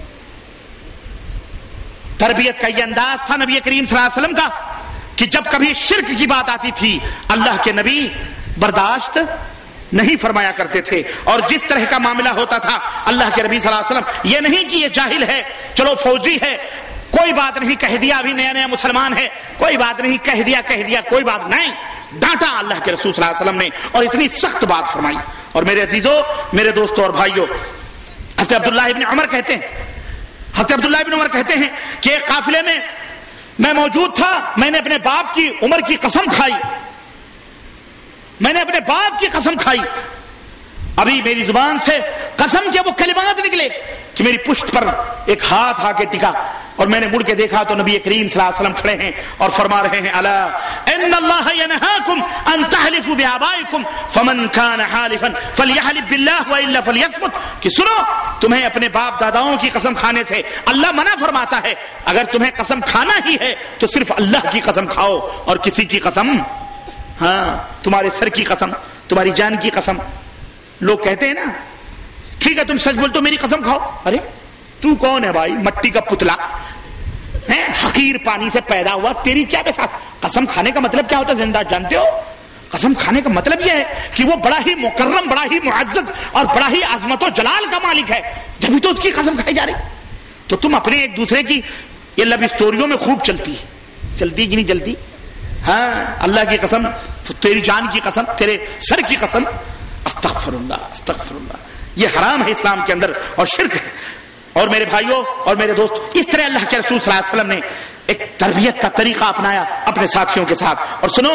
تربیت کا یہ انداز تھا نبی کریم صلی اللہ علیہ وسلم کا کہ جب کبھی شرک کی بات آتی تھی اللہ کے نبی برداشت نہیں فرمایا کرتے تھے. اور جس طرح کا معاملہ ہوتا تھا اللہ کے نبی صلی اللہ علیہ وسلم یہ نہیں کہ یہ جاہل ہے، چلو فوجی ہے، کوئی بات نہیں، کہہ دیا ابھی نیا نیا مسلمان ہے، کوئی بات نہیں، کہہ دیا کہہ دیا کوئی بات نہیں. ڈانٹا اللہ کے رسول صلی اللہ علیہ وسلم نے اور اتنی سخت بات فرمائی. اور میرے عزیزوں، میرے دوستوں اور بھائیوں، حضرت عبداللہ ابن عمر کہتے ہیں حضرت عبداللہ ابن عمر کہتے ہیں کہ ایک قافلے میں میں موجود تھا، میں نے اپنے باپ کی عمر کی قسم کھائی میں نے اپنے باپ کی قسم کھائی ابھی میری زبان سے قسم کے وہ کلمات نکلے کہ میری پشت پر ایک ہاتھ آ کے ٹکا اور میں نے مڑ کے دیکھا تو نبی کریم صلی اللہ علیہ وسلم کھڑے ہیں اور فرما رہے ہیں الا ان اللہ ینہاکم ان تحلفوا بآبائکم فمن کان حالفا فلیحلف باللہ والا فلیصمت، کہ سنو تمہیں اپنے باپ داداؤں کی قسم کھانے سے اللہ منع فرماتا ہے، اگر تمہیں قسم کھانا ہی ہے تو صرف اللہ کی قسم کھاؤ اور کسی کی قسم، ہاں تمہارے سر کی قسم، تمہاری جان کی قسم. لوگ کہتے ہیں نا ٹھیک ہے تم سچ بول تو میری قسم کھاؤ. ارے تو کون ہے بھائی؟ مٹی کا پتلا ہے, حقیر پانی سے پیدا ہوا, تیری کیا بے ساتھ. قسم کھانے کا مطلب کیا ہوتا ہے زندہ جانتے ہو؟ قسم کھانے کا مطلب یہ ہے کہ وہ بڑا ہی مکرم, بڑا ہی معزز اور بڑا ہی عظمت و جلال کا مالک ہے, جبھی تو اس کی قسم کھائی جا رہی. تو تم اپنے ایک دوسرے کی یہ لب اسٹوریوں میں خوب چلتی چلتی کہ نہیں چلتی؟ ہاں اللہ کی قسم, تیری جان کی قسم, تیرے سر کی قسم, استغفر اللہ استغفر اللہ. یہ حرام ہے اسلام کے اندر اور شرک ہے. اور میرے بھائیوں اور میرے دوست, اس طرح اللہ کے رسول صلی اللہ علیہ وسلم نے ایک تربیت کا طریقہ اپنایا اپنے ساتھیوں کے ساتھ. اور سنو,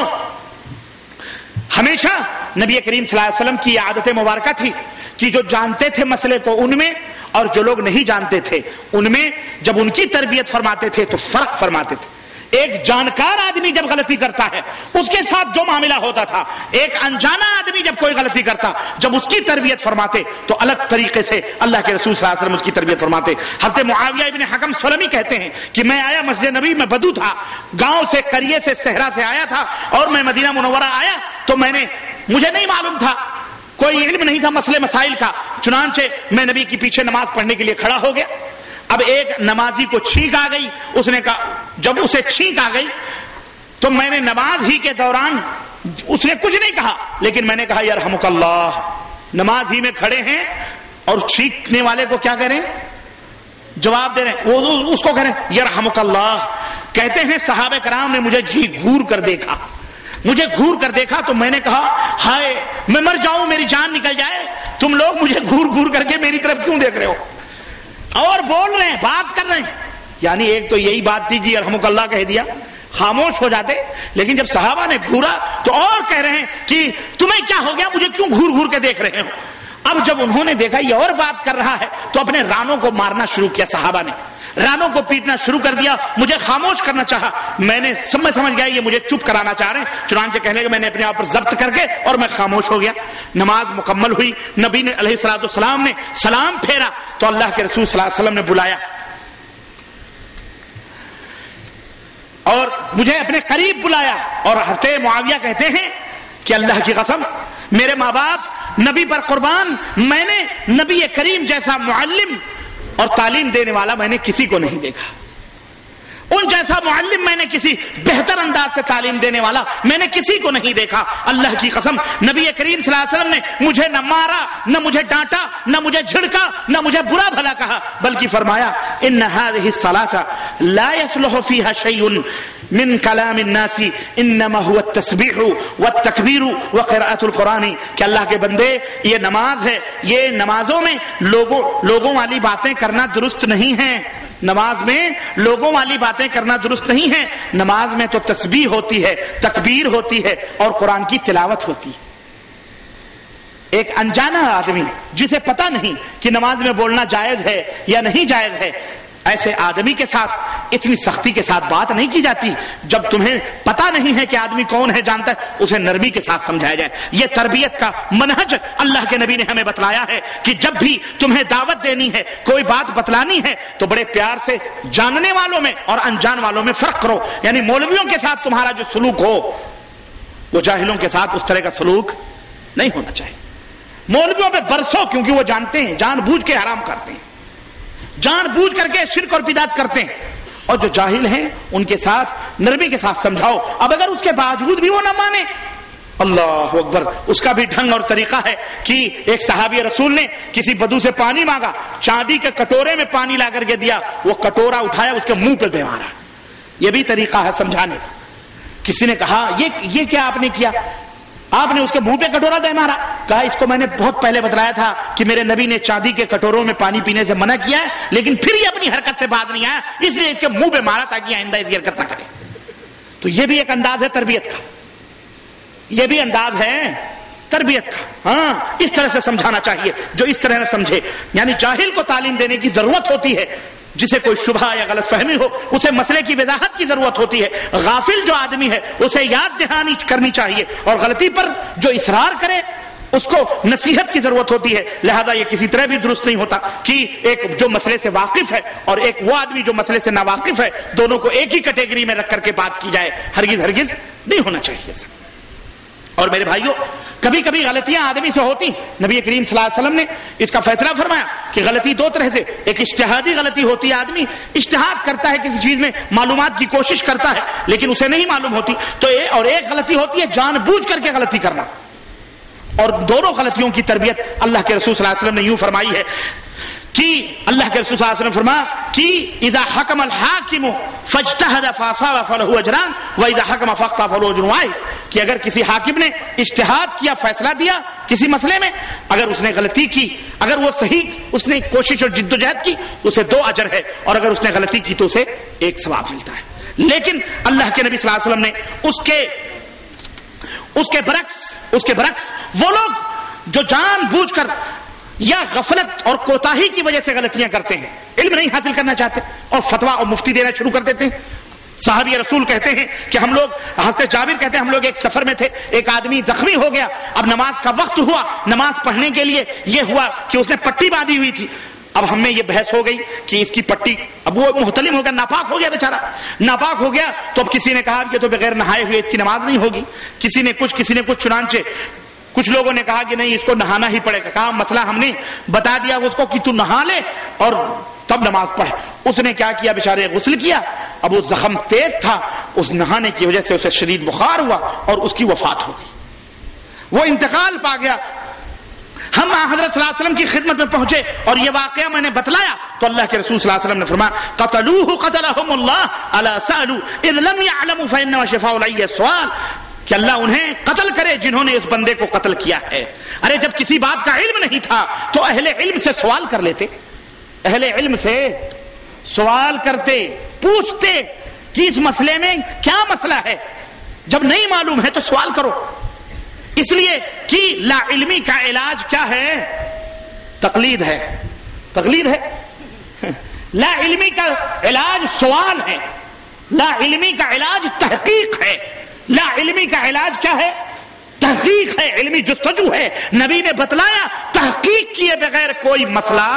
ہمیشہ نبی کریم صلی اللہ علیہ وسلم کی عادت مبارکہ تھی کہ جو جانتے تھے مسئلے کو ان میں, اور جو لوگ نہیں جانتے تھے ان میں, جب ان کی تربیت فرماتے تھے تو فرق فرماتے تھے. ایک جانکار آدمی جب غلطی کرتا ہے اس کے ساتھ جو معاملہ ہوتا تھا, ایک انجانا آدمی جب کوئی غلطی کرتا جب اس کی تربیت فرماتے تو الگ طریقے سے اللہ کے رسول صلی اللہ علیہ وسلم اس کی تربیت فرماتے. حضرت معاویہ ابن حکم سلمی کہتے ہیں کہ میں آیا مسجد نبی میں, بدو تھا, گاؤں سے, قریے سے, صحرا سے آیا تھا, اور میں مدینہ منورہ آیا تو میں نے, مجھے نہیں معلوم تھا, کوئی علم نہیں تھا مسئلے مسائل کا, چنانچہ میں نبی کے پیچھے نماز پڑھنے کے لیے کھڑا ہو گیا. اب ایک نمازی کو چھینک آ گئی, اس نے کہا, جب اسے چھینک آ گئی تو میں نے نماز ہی کے دوران, اس نے کچھ نہیں کہا لیکن میں نے کہا یرحمک اللہ. نماز ہی میں کھڑے ہیں اور چھینکنے والے کو کیا کریں, جواب دے رہے ہیں, وہ اس کو کہہ رہے ہیں یرحمک اللہ. کہتے ہیں صحابہ کرام نے مجھے گھی گھور کر دیکھا, مجھے گھور کر دیکھا تو میں نے کہا ہائے میں مر جاؤں, میری جان نکل جائے, تم لوگ مجھے گھور گھور کر کے میری طرف کیوں دیکھ رہے ہو؟ اور بول رہے ہیں, بات کر رہے ہیں. یعنی ایک تو یہی بات تھی کہ یرحمک اللہ کہہ دیا, خاموش ہو جاتے, لیکن جب صحابہ نے گھورا تو اور کہہ رہے ہیں کہ تمہیں کیا ہو گیا, مجھے کیوں گھور گھور کے دیکھ رہے ہو؟ اب جب انہوں نے دیکھا یہ اور بات کر رہا ہے تو اپنے رانوں کو مارنا شروع کیا, صحابہ نے رانوں کو پیٹنا شروع کر دیا. مجھے خاموش کرنا چاہا, میں نے سب میں سمجھ گیا یہ مجھے چپ کرانا چاہ رہے ہیں, چنانچہ کہنے کہ میں نے اپنے آپ پر ضبط کر کے اور میں خاموش ہو گیا. نماز مکمل ہوئی, نبی نے علیہ الصلوۃ والسلام نے سلام پھیرا تو اللہ کے رسول صلی اللہ علیہ وسلم نے بلایا اور مجھے اپنے قریب بلایا. اور حضرت معاویہ کہتے ہیں کہ اللہ کی قسم میرے ماں باپ نبی پر قربان, میں نے نبی کریم جیسا معلم اور تعلیم دینے والا میں نے کسی کو نہیں دیکھا, ان جیسا معلم میں نے کسی بہتر انداز سے تعلیم دینے والا میں نے کسی کو نہیں دیکھا. اللہ کی قسم نبی کریم صلی اللہ علیہ وسلم نے مجھے نہ مارا, نہ مجھے ڈانٹا, نہ مجھے جھڑکا, نہ مجھے برا بھلا کہا, بلکہ فرمایا ان هذه الصلاة لا يصلح فيها شيء من کلام الناس انما هو التسبیح والتکبیر وقراءۃ القرآن. کہ اللہ کے بندے یہ نماز ہے, یہ نمازوں میں لوگوں لوگوں والی باتیں کرنا درست نہیں ہے, نماز میں لوگوں والی باتیں کرنا درست نہیں ہے. نماز میں تو تسبیح ہوتی ہے, تکبیر ہوتی ہے اور قرآن کی تلاوت ہوتی ہے. ایک انجانا آدمی جسے پتہ نہیں کہ نماز میں بولنا جائز ہے یا نہیں جائز ہے, ایسے آدمی کے ساتھ اتنی سختی کے ساتھ بات نہیں کی جاتی. جب تمہیں پتا نہیں ہے کہ آدمی کون ہے, جانتا ہے, اسے نرمی کے ساتھ سمجھایا جائے. یہ تربیت کا منہج اللہ کے نبی نے ہمیں بتلایا ہے کہ جب بھی تمہیں دعوت دینی ہے, کوئی بات بتلانی ہے, تو بڑے پیار سے جاننے والوں میں اور انجان والوں میں فرق کرو. یعنی مولویوں کے ساتھ تمہارا جو سلوک ہو وہ جاہلوں کے ساتھ اس طرح کا سلوک نہیں ہونا چاہیے. مولویوں پہ برسو, کیونکہ وہ جانتے ہیں, جان بوجھ کے حرام کرتے ہیں, جان بوجھ کر کے شرک اور بدعت کرتے ہیں. اور جو جاہل ہیں ان کے ساتھ نرمی کے ساتھ سمجھاؤ. اب اگر اس کے باوجود بھی وہ نہ مانے, اللہ اکبر, اس کا بھی ڈھنگ اور طریقہ ہے کہ ایک صحابی رسول نے کسی بدو سے پانی مانگا, چاندی کے کٹورے میں پانی لا کر کے دیا, وہ کٹورا اٹھایا اس کے منہ پہ دے مارا. یہ بھی طریقہ ہے سمجھانے کا. کسی نے کہا یہ یہ کیا آپ نے کیا, آپ نے اس کے منہ پہ کٹورا دے مارا. کہا اس کو میں نے بہت پہلے بتلایا تھا کہ میرے نبی نے چاندی کے کٹوروں میں پانی پینے سے منع کیا ہے, لیکن پھر یہ اپنی حرکت سے باز نہیں آیا, اس لیے اس کے منہ پہ مارا تاکہ آئندہ اس کی حرکت نہ کرے. تو یہ بھی ایک انداز ہے تربیت کا, یہ بھی انداز ہے تربیت کا. ہاں, اس طرح سے سمجھانا چاہیے جو اس طرح نہ سمجھے. یعنی جاہل کو تعلیم دینے کی ضرورت ہوتی ہے, جسے کوئی شبہ یا غلط فہمی ہو اسے مسئلے کی وضاحت کی ضرورت ہوتی ہے. غافل جو آدمی ہے اسے یاد دہانی کرنی چاہیے, اور غلطی پر جو اصرار کرے اس کو نصیحت کی ضرورت ہوتی ہے. لہذا یہ کسی طرح بھی درست نہیں ہوتا کہ ایک جو مسئلے سے واقف ہے اور ایک وہ آدمی جو مسئلے سے ناواقف ہے, دونوں کو ایک ہی کیٹیگری میں رکھ کر کے بات کی جائے. ہرگز ہرگز نہیں ہونا چاہیے. اور میرے بھائیوں کبھی کبھی غلطیاں آدمی سے ہوتی، نبی کریم صلی اللہ علیہ وسلم نے اس کا فیصلہ فرمایا کہ غلطی دو طرح سے، ایک اجتہادی غلطی ہوتی ہے، آدمی اجتہاد کرتا ہے کسی چیز میں، معلومات کی کوشش کرتا ہے لیکن اسے نہیں معلوم ہوتی تو اے اور ایک غلطی ہوتی ہے جان بوجھ کر کے غلطی کرنا، اور دونوں غلطیوں کی تربیت اللہ کے رسول صلی اللہ علیہ وسلم نے یوں فرمائی ہے کہ اللہ کے رسول صلی اللہ علیہ وسلم فرمایا کہ اذا حکم الحاکم فاجتہد فاصاب فلہ اجران واذا حکم فاخطا فلہ اجر واحد، کہ اگر کسی حاکم نے اجتہاد کیا، فیصلہ دیا کسی مسئلے میں، اگر اس نے غلطی کی، اگر وہ صحیح اس نے کوشش اور جد و جہد کی اسے دو اجر ہے، اور اگر اس نے غلطی کی تو اسے ایک ثواب ملتا ہے۔ لیکن اللہ کے نبی صلی اللہ علیہ وسلم نے اس کے اس کے برعکس اس کے برعکس وہ لوگ جو جان بوجھ کر یا غفلت اور کوتاہی کی وجہ سے غلطیاں کرتے ہیں، علم نہیں حاصل کرنا چاہتے اور فتویٰ اور مفتی دینا شروع کر دیتے ہیں۔ صحابی رسول کہتے ہیں کہ ہم لوگ، حضرت جابر کہتے ہیں ہم لوگ ایک سفر میں تھے، ایک آدمی زخمی ہو گیا، اب نماز کا وقت ہوا، نماز پڑھنے کے لیے یہ ہوا کہ اس نے پٹی باندھی ہوئی تھی، اب ہم میں یہ بحث ہو گئی کہ اس کی پٹی، اب وہ محتلم ہو گیا، ناپاک ہو گیا بیچارہ، ناپاک ہو گیا تو اب کسی نے کہا کہ تو بغیر نہائے ہوئے اس کی نماز نہیں ہوگی، کسی نے کچھ کسی نے کچھ چنانچہ کچھ لوگوں نے کہا کہ نہیں اس کو نہانا ہی پڑے گا، کہا مسئلہ ہم نے بتا دیا اس کو کہ تو نہا لے اور تب نماز پڑھ۔ اس نے کیا کیا بیچارے، غسل کیا، اب وہ زخم تیز تھا، اس نہانے کی وجہ سے اسے شدید بخار ہوا اور اس کی وفات ہو گئی، وہ انتقال پا گیا۔ ہم حضرت صلی اللہ علیہ وسلم کی خدمت میں پہنچے اور یہ واقعہ میں نے بتلایا تو اللہ کے رسول صلی اللہ علیہ وسلم نے فرمایا قتلوہ قتلہم اللہ الا سألوا اذ لم يعلموا فانما شفاء العی السؤال، کہ اللہ انہیں قتل کرے جنہوں نے اس بندے کو قتل کیا ہے۔ ارے جب کسی بات کا علم نہیں تھا تو اہل علم سے سوال کر لیتے، اہل علم سے سوال کرتے، پوچھتے کہ اس مسئلے میں کیا مسئلہ ہے، جب نہیں معلوم ہے تو سوال کرو۔ اس لیے کہ لا علمی کا علاج کیا ہے؟ تقلید ہے، تقلید ہے۔ لا علمی کا علاج سوال ہے، لا علمی کا علاج تحقیق ہے، لا علمی کا علاج کیا ہے؟ تحقیق ہے، علمی جستجو ہے۔ نبی نے بتلایا تحقیق کیے بغیر کوئی مسئلہ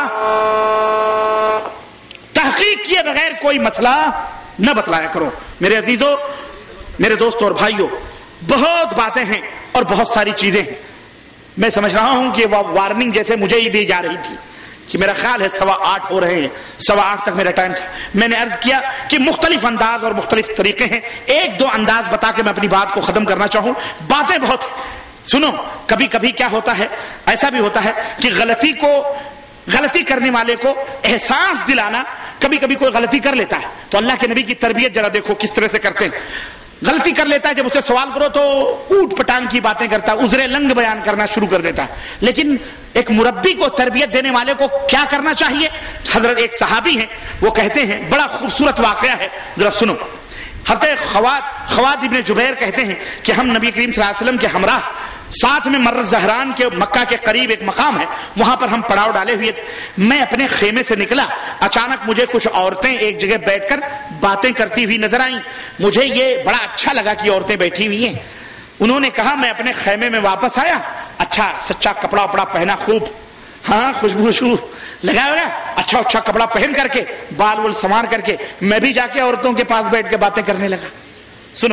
تحقیق کیے بغیر کوئی مسئلہ نہ بتلایا کرو۔ میرے عزیزوں، میرے دوستوں اور بھائیوں، بہت باتیں ہیں اور بہت ساری چیزیں ہیں۔ میں سمجھ رہا ہوں کہ وہ وارننگ جیسے مجھے ہی دی جا رہی تھی کہ میرا خیال ہے سوا آٹھ ہو رہے ہیں، سوا آٹھ تک میرا ٹائم تھا۔ میں نے عرض کیا کہ مختلف انداز اور مختلف طریقے ہیں، ایک دو انداز بتا کے میں اپنی بات کو ختم کرنا چاہوں۔ باتیں بہت سنو، کبھی کبھی کیا ہوتا ہے، ایسا بھی ہوتا ہے کہ غلطی کو غلطی کرنے والے کو احساس دلانا، کبھی کبھی کوئی غلطی کر لیتا ہے تو اللہ کے نبی کی تربیت ذرا دیکھو کس طرح سے کرتے ہیں۔ غلطی کر لیتا ہے، جب اسے سوال کرو تو اوٹ پٹانگ کی باتیں کرتا ہے، عذر لنگ بیان کرنا شروع کر دیتا ہے۔ لیکن ایک مربی کو، تربیت دینے والے کو کیا کرنا چاہیے؟ حضرت ایک صحابی ہیں، وہ کہتے ہیں، بڑا خوبصورت واقعہ ہے، ذرا سنو۔ حضرت خوات خوات ابن جبیر کہتے ہیں کہ ہم نبی کریم صلی اللہ علیہ وسلم کے ہمراہ ساتھ میں مر زہران کے مکہ کے قریب ایک مقام ہے، وہاں پر ہم پڑاؤ ڈالے ہوئے تھے۔ میں اپنے خیمے سے نکلا، اچانک مجھے کچھ عورتیں ایک جگہ بیٹھ کر باتیں کرتی ہوئی نظر آئیں۔ مجھے یہ بڑا اچھا لگا کہ عورتیں بیٹھی ہوئی ہیں۔ انہوں نے کہا، میں اپنے خیمے میں واپس آیا، اچھا سچا کپڑا وپڑا پہنا، خوب ہاں خوشبو خوشبو لگا ہوا، اچھا اچھا کپڑا پہن کر کے، بال وال سنوار کر کے میں بھی جا کے عورتوں کے پاس بیٹھ کے باتیں کرنے لگا۔ سنو،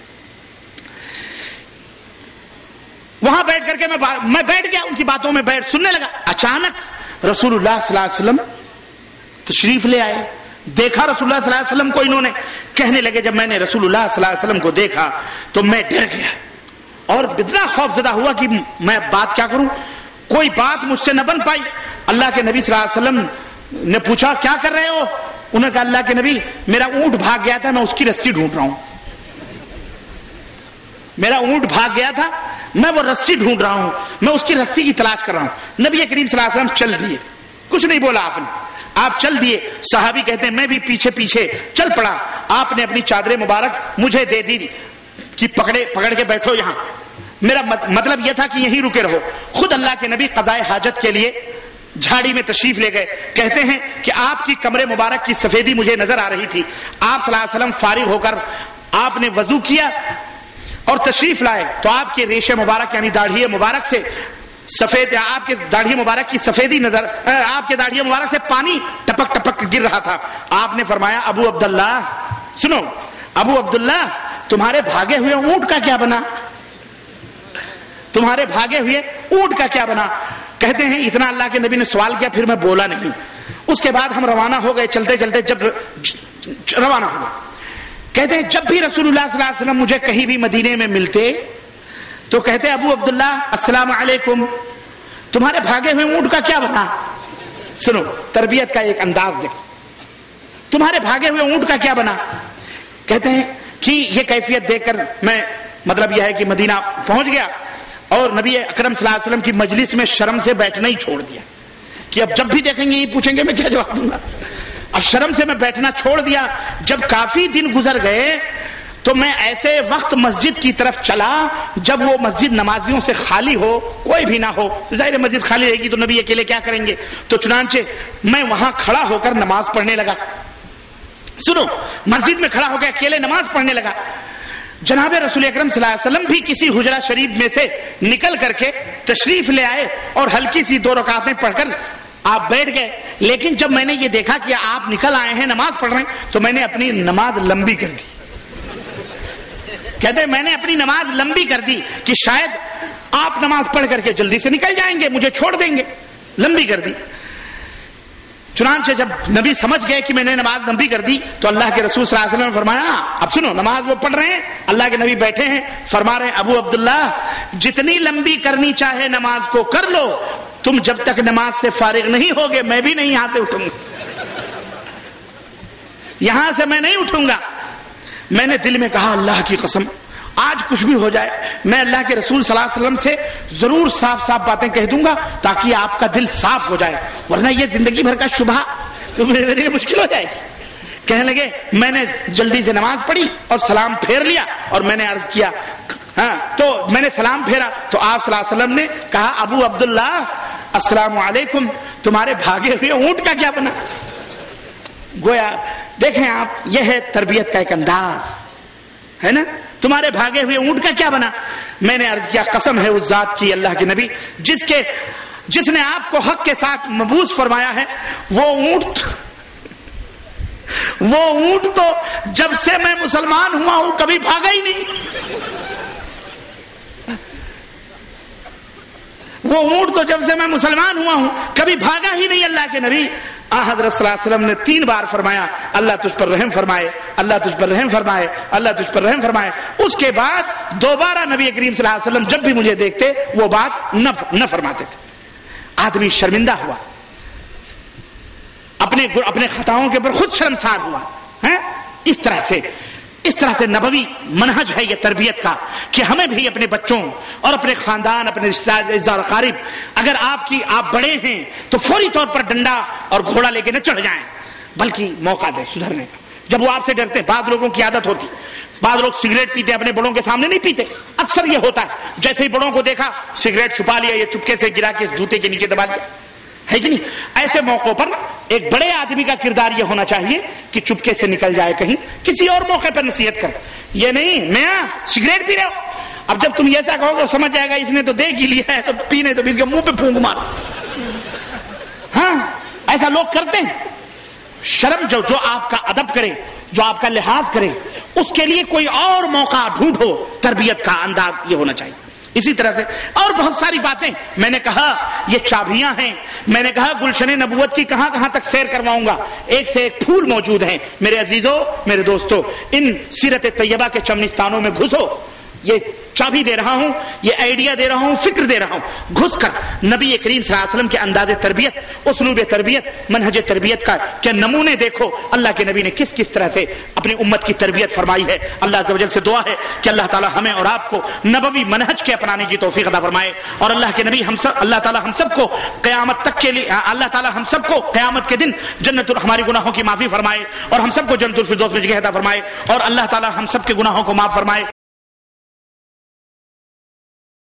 وہاں بیٹھ کر کے میں میں بیٹھ گیا، ان کی باتوں میں بیٹھ سننے لگا۔ اچانک رسول اللہ صلی اللہ علیہ وسلم تشریف لے آئے، دیکھا رسول اللہ صلی اللہ علیہ وسلم کو، انہوں نے کہنے لگے، جب میں نے رسول اللہ صلی اللہ علیہ وسلم کو دیکھا تو میں ڈر گیا اور اتنا خوف زدہ ہوا کہ میں بات کیا کروں، کوئی بات مجھ سے نہ بن پائی۔ اللہ کے نبی صلی اللہ علیہ وسلم نے پوچھا، کیا کر رہے ہو؟ انہوں نے کہا، اللہ کے نبی میرا اونٹ بھاگ گیا تھا، میں اس کی رسی ڈھونڈ رہا ہوں، میرا اونٹ بھاگ گیا تھا، میں وہ رسی ڈھونڈ رہا ہوں، میں اس کی رسی کی تلاش کر رہا ہوں۔ نبی کریم صلی اللہ علیہ وسلم چل دیے، کچھ نہیں بولا آپ نے، آپ چل دیے۔ صحابی کہتے ہیں میں بھی پیچھے پیچھے چل پڑا، آپ نے اپنی چادر مبارک مجھے دے دی کہ پکڑے پکڑ کے بیٹھو یہاں، میرا مطلب یہ تھا کہ یہیں رکے رہو۔ خود اللہ کے نبی قضاء حاجت کے لیے جھاڑی میں تشریف لے گئے۔ کہتے ہیں کہ آپ کی کمرے مبارک کی سفیدی مجھے نظر آ رہی تھی۔ آپ صلی اللہ علیہ وسلم فارغ ہو کر آپ نے وضو کیا اور تشریف لائے تو آپ کے ریشے مبارک یعنی داڑھی مبارک سے سفید، آپ کے داڑھی مبارک کی سفیدی نظر، آپ کے داڑھی مبارک سے پانی ٹپک ٹپک گر رہا تھا۔ آپ نے فرمایا، ابو عبداللہ سنو، ابو عبداللہ تمہارے بھاگے ہوئے اونٹ کا کیا بنا؟ تمہارے بھاگے ہوئے اونٹ کا کیا بنا؟ کہتے ہیں اتنا اللہ کے نبی نے سوال کیا، پھر میں بولا نہیں. اس کے بعد ہم روانہ ہو گئے، چلتے چلتے جب روانہ ہو گئے. کہتے ہیں جب بھی رسول اللہ صلی اللہ علیہ وسلم مجھے کہیں بھی مدینے میں ملتے تو کہتے ابو عبداللہ السلام علیکم، تمہارے بھاگے ہوئے اونٹ کا کیا بنا؟ سنو تربیت کا ایک انداز دیکھو. تمہارے بھاگے ہوئے اونٹ کا کیا بنا؟ کہتے ہیں کہ یہ کیفیت دیکھ کر میں، مطلب یہ ہے کہ مدینہ پہنچ گیا اور نبی اکرم صلی اللہ علیہ وسلم کی مجلس میں شرم سے بیٹھنا ہی چھوڑ دیا کہ اب جب بھی دیکھیں گے یہ پوچھیں گے میں کیا جواب دوں گا. اب شرم سے میں بیٹھنا چھوڑ دیا. جب کافی دن گزر گئے تو میں ایسے وقت مسجد کی طرف چلا جب وہ مسجد نمازیوں سے خالی ہو، کوئی بھی نہ ہو. ظاہر مسجد خالی رہے گی تو نبی اکیلے کیا کریں گے، تو چنانچہ میں وہاں کھڑا ہو کر نماز پڑھنے لگا. سنو، مسجد میں کھڑا ہو کے اکیلے نماز پڑھنے لگا. جناب رسول اکرم صلی اللہ علیہ وسلم بھی کسی حجرہ شریف میں سے نکل کر کے تشریف لے آئے اور ہلکی سی دو رکعتیں پڑھ کر آپ بیٹھ گئے. لیکن جب میں نے یہ دیکھا کہ آپ نکل آئے ہیں نماز پڑھ رہے ہیں تو میں نے اپنی نماز لمبی کر دی. کہتے ہیں میں نے اپنی نماز لمبی کر دی کہ شاید آپ نماز پڑھ کر کے جلدی سے نکل جائیں گے، مجھے چھوڑ دیں گے. لمبی کر دی. چنانچہ جب نبی سمجھ گئے کہ میں نے نماز لمبی کر دی تو اللہ کے رسول صلی اللہ علیہ وسلم نے فرمایا، اب سنو، نماز وہ پڑھ رہے ہیں، اللہ کے نبی بیٹھے ہیں، فرما رہے ہیں ابو عبداللہ جتنی لمبی کرنی چاہے نماز کو کر لو، تم جب تک نماز سے فارغ نہیں ہوگے میں بھی نہیں یہاں سے اٹھوں گا، یہاں سے میں نہیں اٹھوں گا. میں نے دل میں کہا اللہ کی قسم آج کچھ بھی ہو جائے میں اللہ کے رسول صلی اللہ علیہ وسلم سے ضرور صاف صاف باتیں کہہ دوں گا تاکہ آپ کا دل صاف ہو جائے، ورنہ یہ زندگی بھر کا شبہ تو میرے لیے مشکل ہو جائے گی. کہنے لگے میں نے جلدی سے نماز پڑھی اور سلام پھیر لیا اور میں نے عرض کیا، ہاں تو میں نے سلام پھیرا تو آپ صلی اللہ علیہ وسلم نے کہا ابو عبداللہ السلام علیکم، تمہارے بھاگے ہوئے اونٹ کا کیا بنا؟ گویا دیکھیں آپ، یہ ہے تربیت کا ایک انداز ہے نا. تمہارے بھاگے ہوئے اونٹ کا کیا بنا؟ میں نے عرض کیا قسم ہے اس ذات کی اللہ کے نبی جس کے جس نے آپ کو حق کے ساتھ مبعوث فرمایا ہے، وہ اونٹ وہ اونٹ تو جب سے میں مسلمان ہوا ہوں کبھی بھاگا ہی نہیں. وہ اونٹ تو جب سے میں مسلمان ہوا ہوں کبھی بھاگا ہی نہیں. اللہ کے نبی حضرت صلی اللہ علیہ وسلم نے تین بار فرمایا اللہ تجھ پر رحم فرمائے، اللہ تجھ پر رحم فرمائے، اللہ تجھ پر رحم فرمائے. اس کے بعد دوبارہ نبی کریم صلی اللہ علیہ وسلم جب بھی مجھے دیکھتے وہ بات نہ نہ فرماتے تھے. آدمی شرمندہ ہوا، اپنے اپنے خطاؤں کے اوپر خود شرمسار ہوا ہے. اس طرح سے اس طرح سے نبوی منہج ہے یہ تربیت کا کہ ہمیں بھی اپنے بچوں اور اپنے خاندان، اپنے رشتہ دار اقارب، اگر آپ کی آپ بڑے ہیں تو فوری طور پر ڈنڈا اور گھوڑا لے کے نہ چڑھ جائیں، بلکہ موقع دیں سدھرنے کا. جب وہ آپ سے ڈرتے، بعض لوگوں کی عادت ہوتی، بعض لوگ سگریٹ پیتے اپنے بڑوں کے سامنے نہیں پیتے، اکثر یہ ہوتا ہے جیسے ہی بڑوں کو دیکھا سگریٹ چھپا لیا یا چپکے سے گرا کے جوتے کے نیچے دبا لیا، ہے کہ نہیں. ایسے موقعوں پر ایک بڑے آدمی کا کردار یہ ہونا چاہیے کہ چپکے سے نکل جائے کہیں، کسی اور موقع پر نصیحت کر، یہ نہیں میاں سگریٹ پی رہے ہو. اب جب تم ایسا کہو گے سمجھ جائے گا اس نے تو دیکھ ہی لیا ہے تو پینے تو اس کے منہ پہ پھونک مار. ہاں ایسا لوگ کرتے ہیں. شرم جو جو آپ کا ادب کرے، جو آپ کا لحاظ کرے، اس کے لیے کوئی اور موقع ڈھونڈو. تربیت کا انداز یہ ہونا چاہیے. اسی طرح سے اور بہت ساری باتیں میں نے کہا یہ چابیاں ہیں. میں نے کہا گلشن نبوت کی کہاں کہاں تک سیر کرواؤں گا، ایک سے ایک پھول موجود ہیں. میرے عزیزوں، میرے دوستوں، ان سیرت طیبہ کے چمنستانوں میں گھسو. یہ چابی دے رہا ہوں، یہ آئیڈیا دے رہا ہوں، فکر دے رہا ہوں. گھس کر نبی کریم صلی اللہ علیہ وسلم کے انداز تربیت، اسلوب تربیت، منہج تربیت کا کہ نمونے دیکھو اللہ کے نبی نے کس کس طرح سے اپنی امت کی تربیت فرمائی ہے. اللہ عز و جل سے دعا ہے کہ اللہ تعالی ہمیں اور آپ کو نبوی منہج کے اپنانے کی توفیق عطا فرمائے. اور اللہ کے نبی ہم سب اللہ تعالی ہم سب کو قیامت تک کے لیے اللہ تعالی ہم سب کو قیامت کے دن جنت ہماری گناہوں کی معافی فرمائے اور ہم سب کو جنت الفردوس میں جگہ عطا فرمائے. اور اللہ تعالی ہم سب کے گناہوں کو معاف فرمائے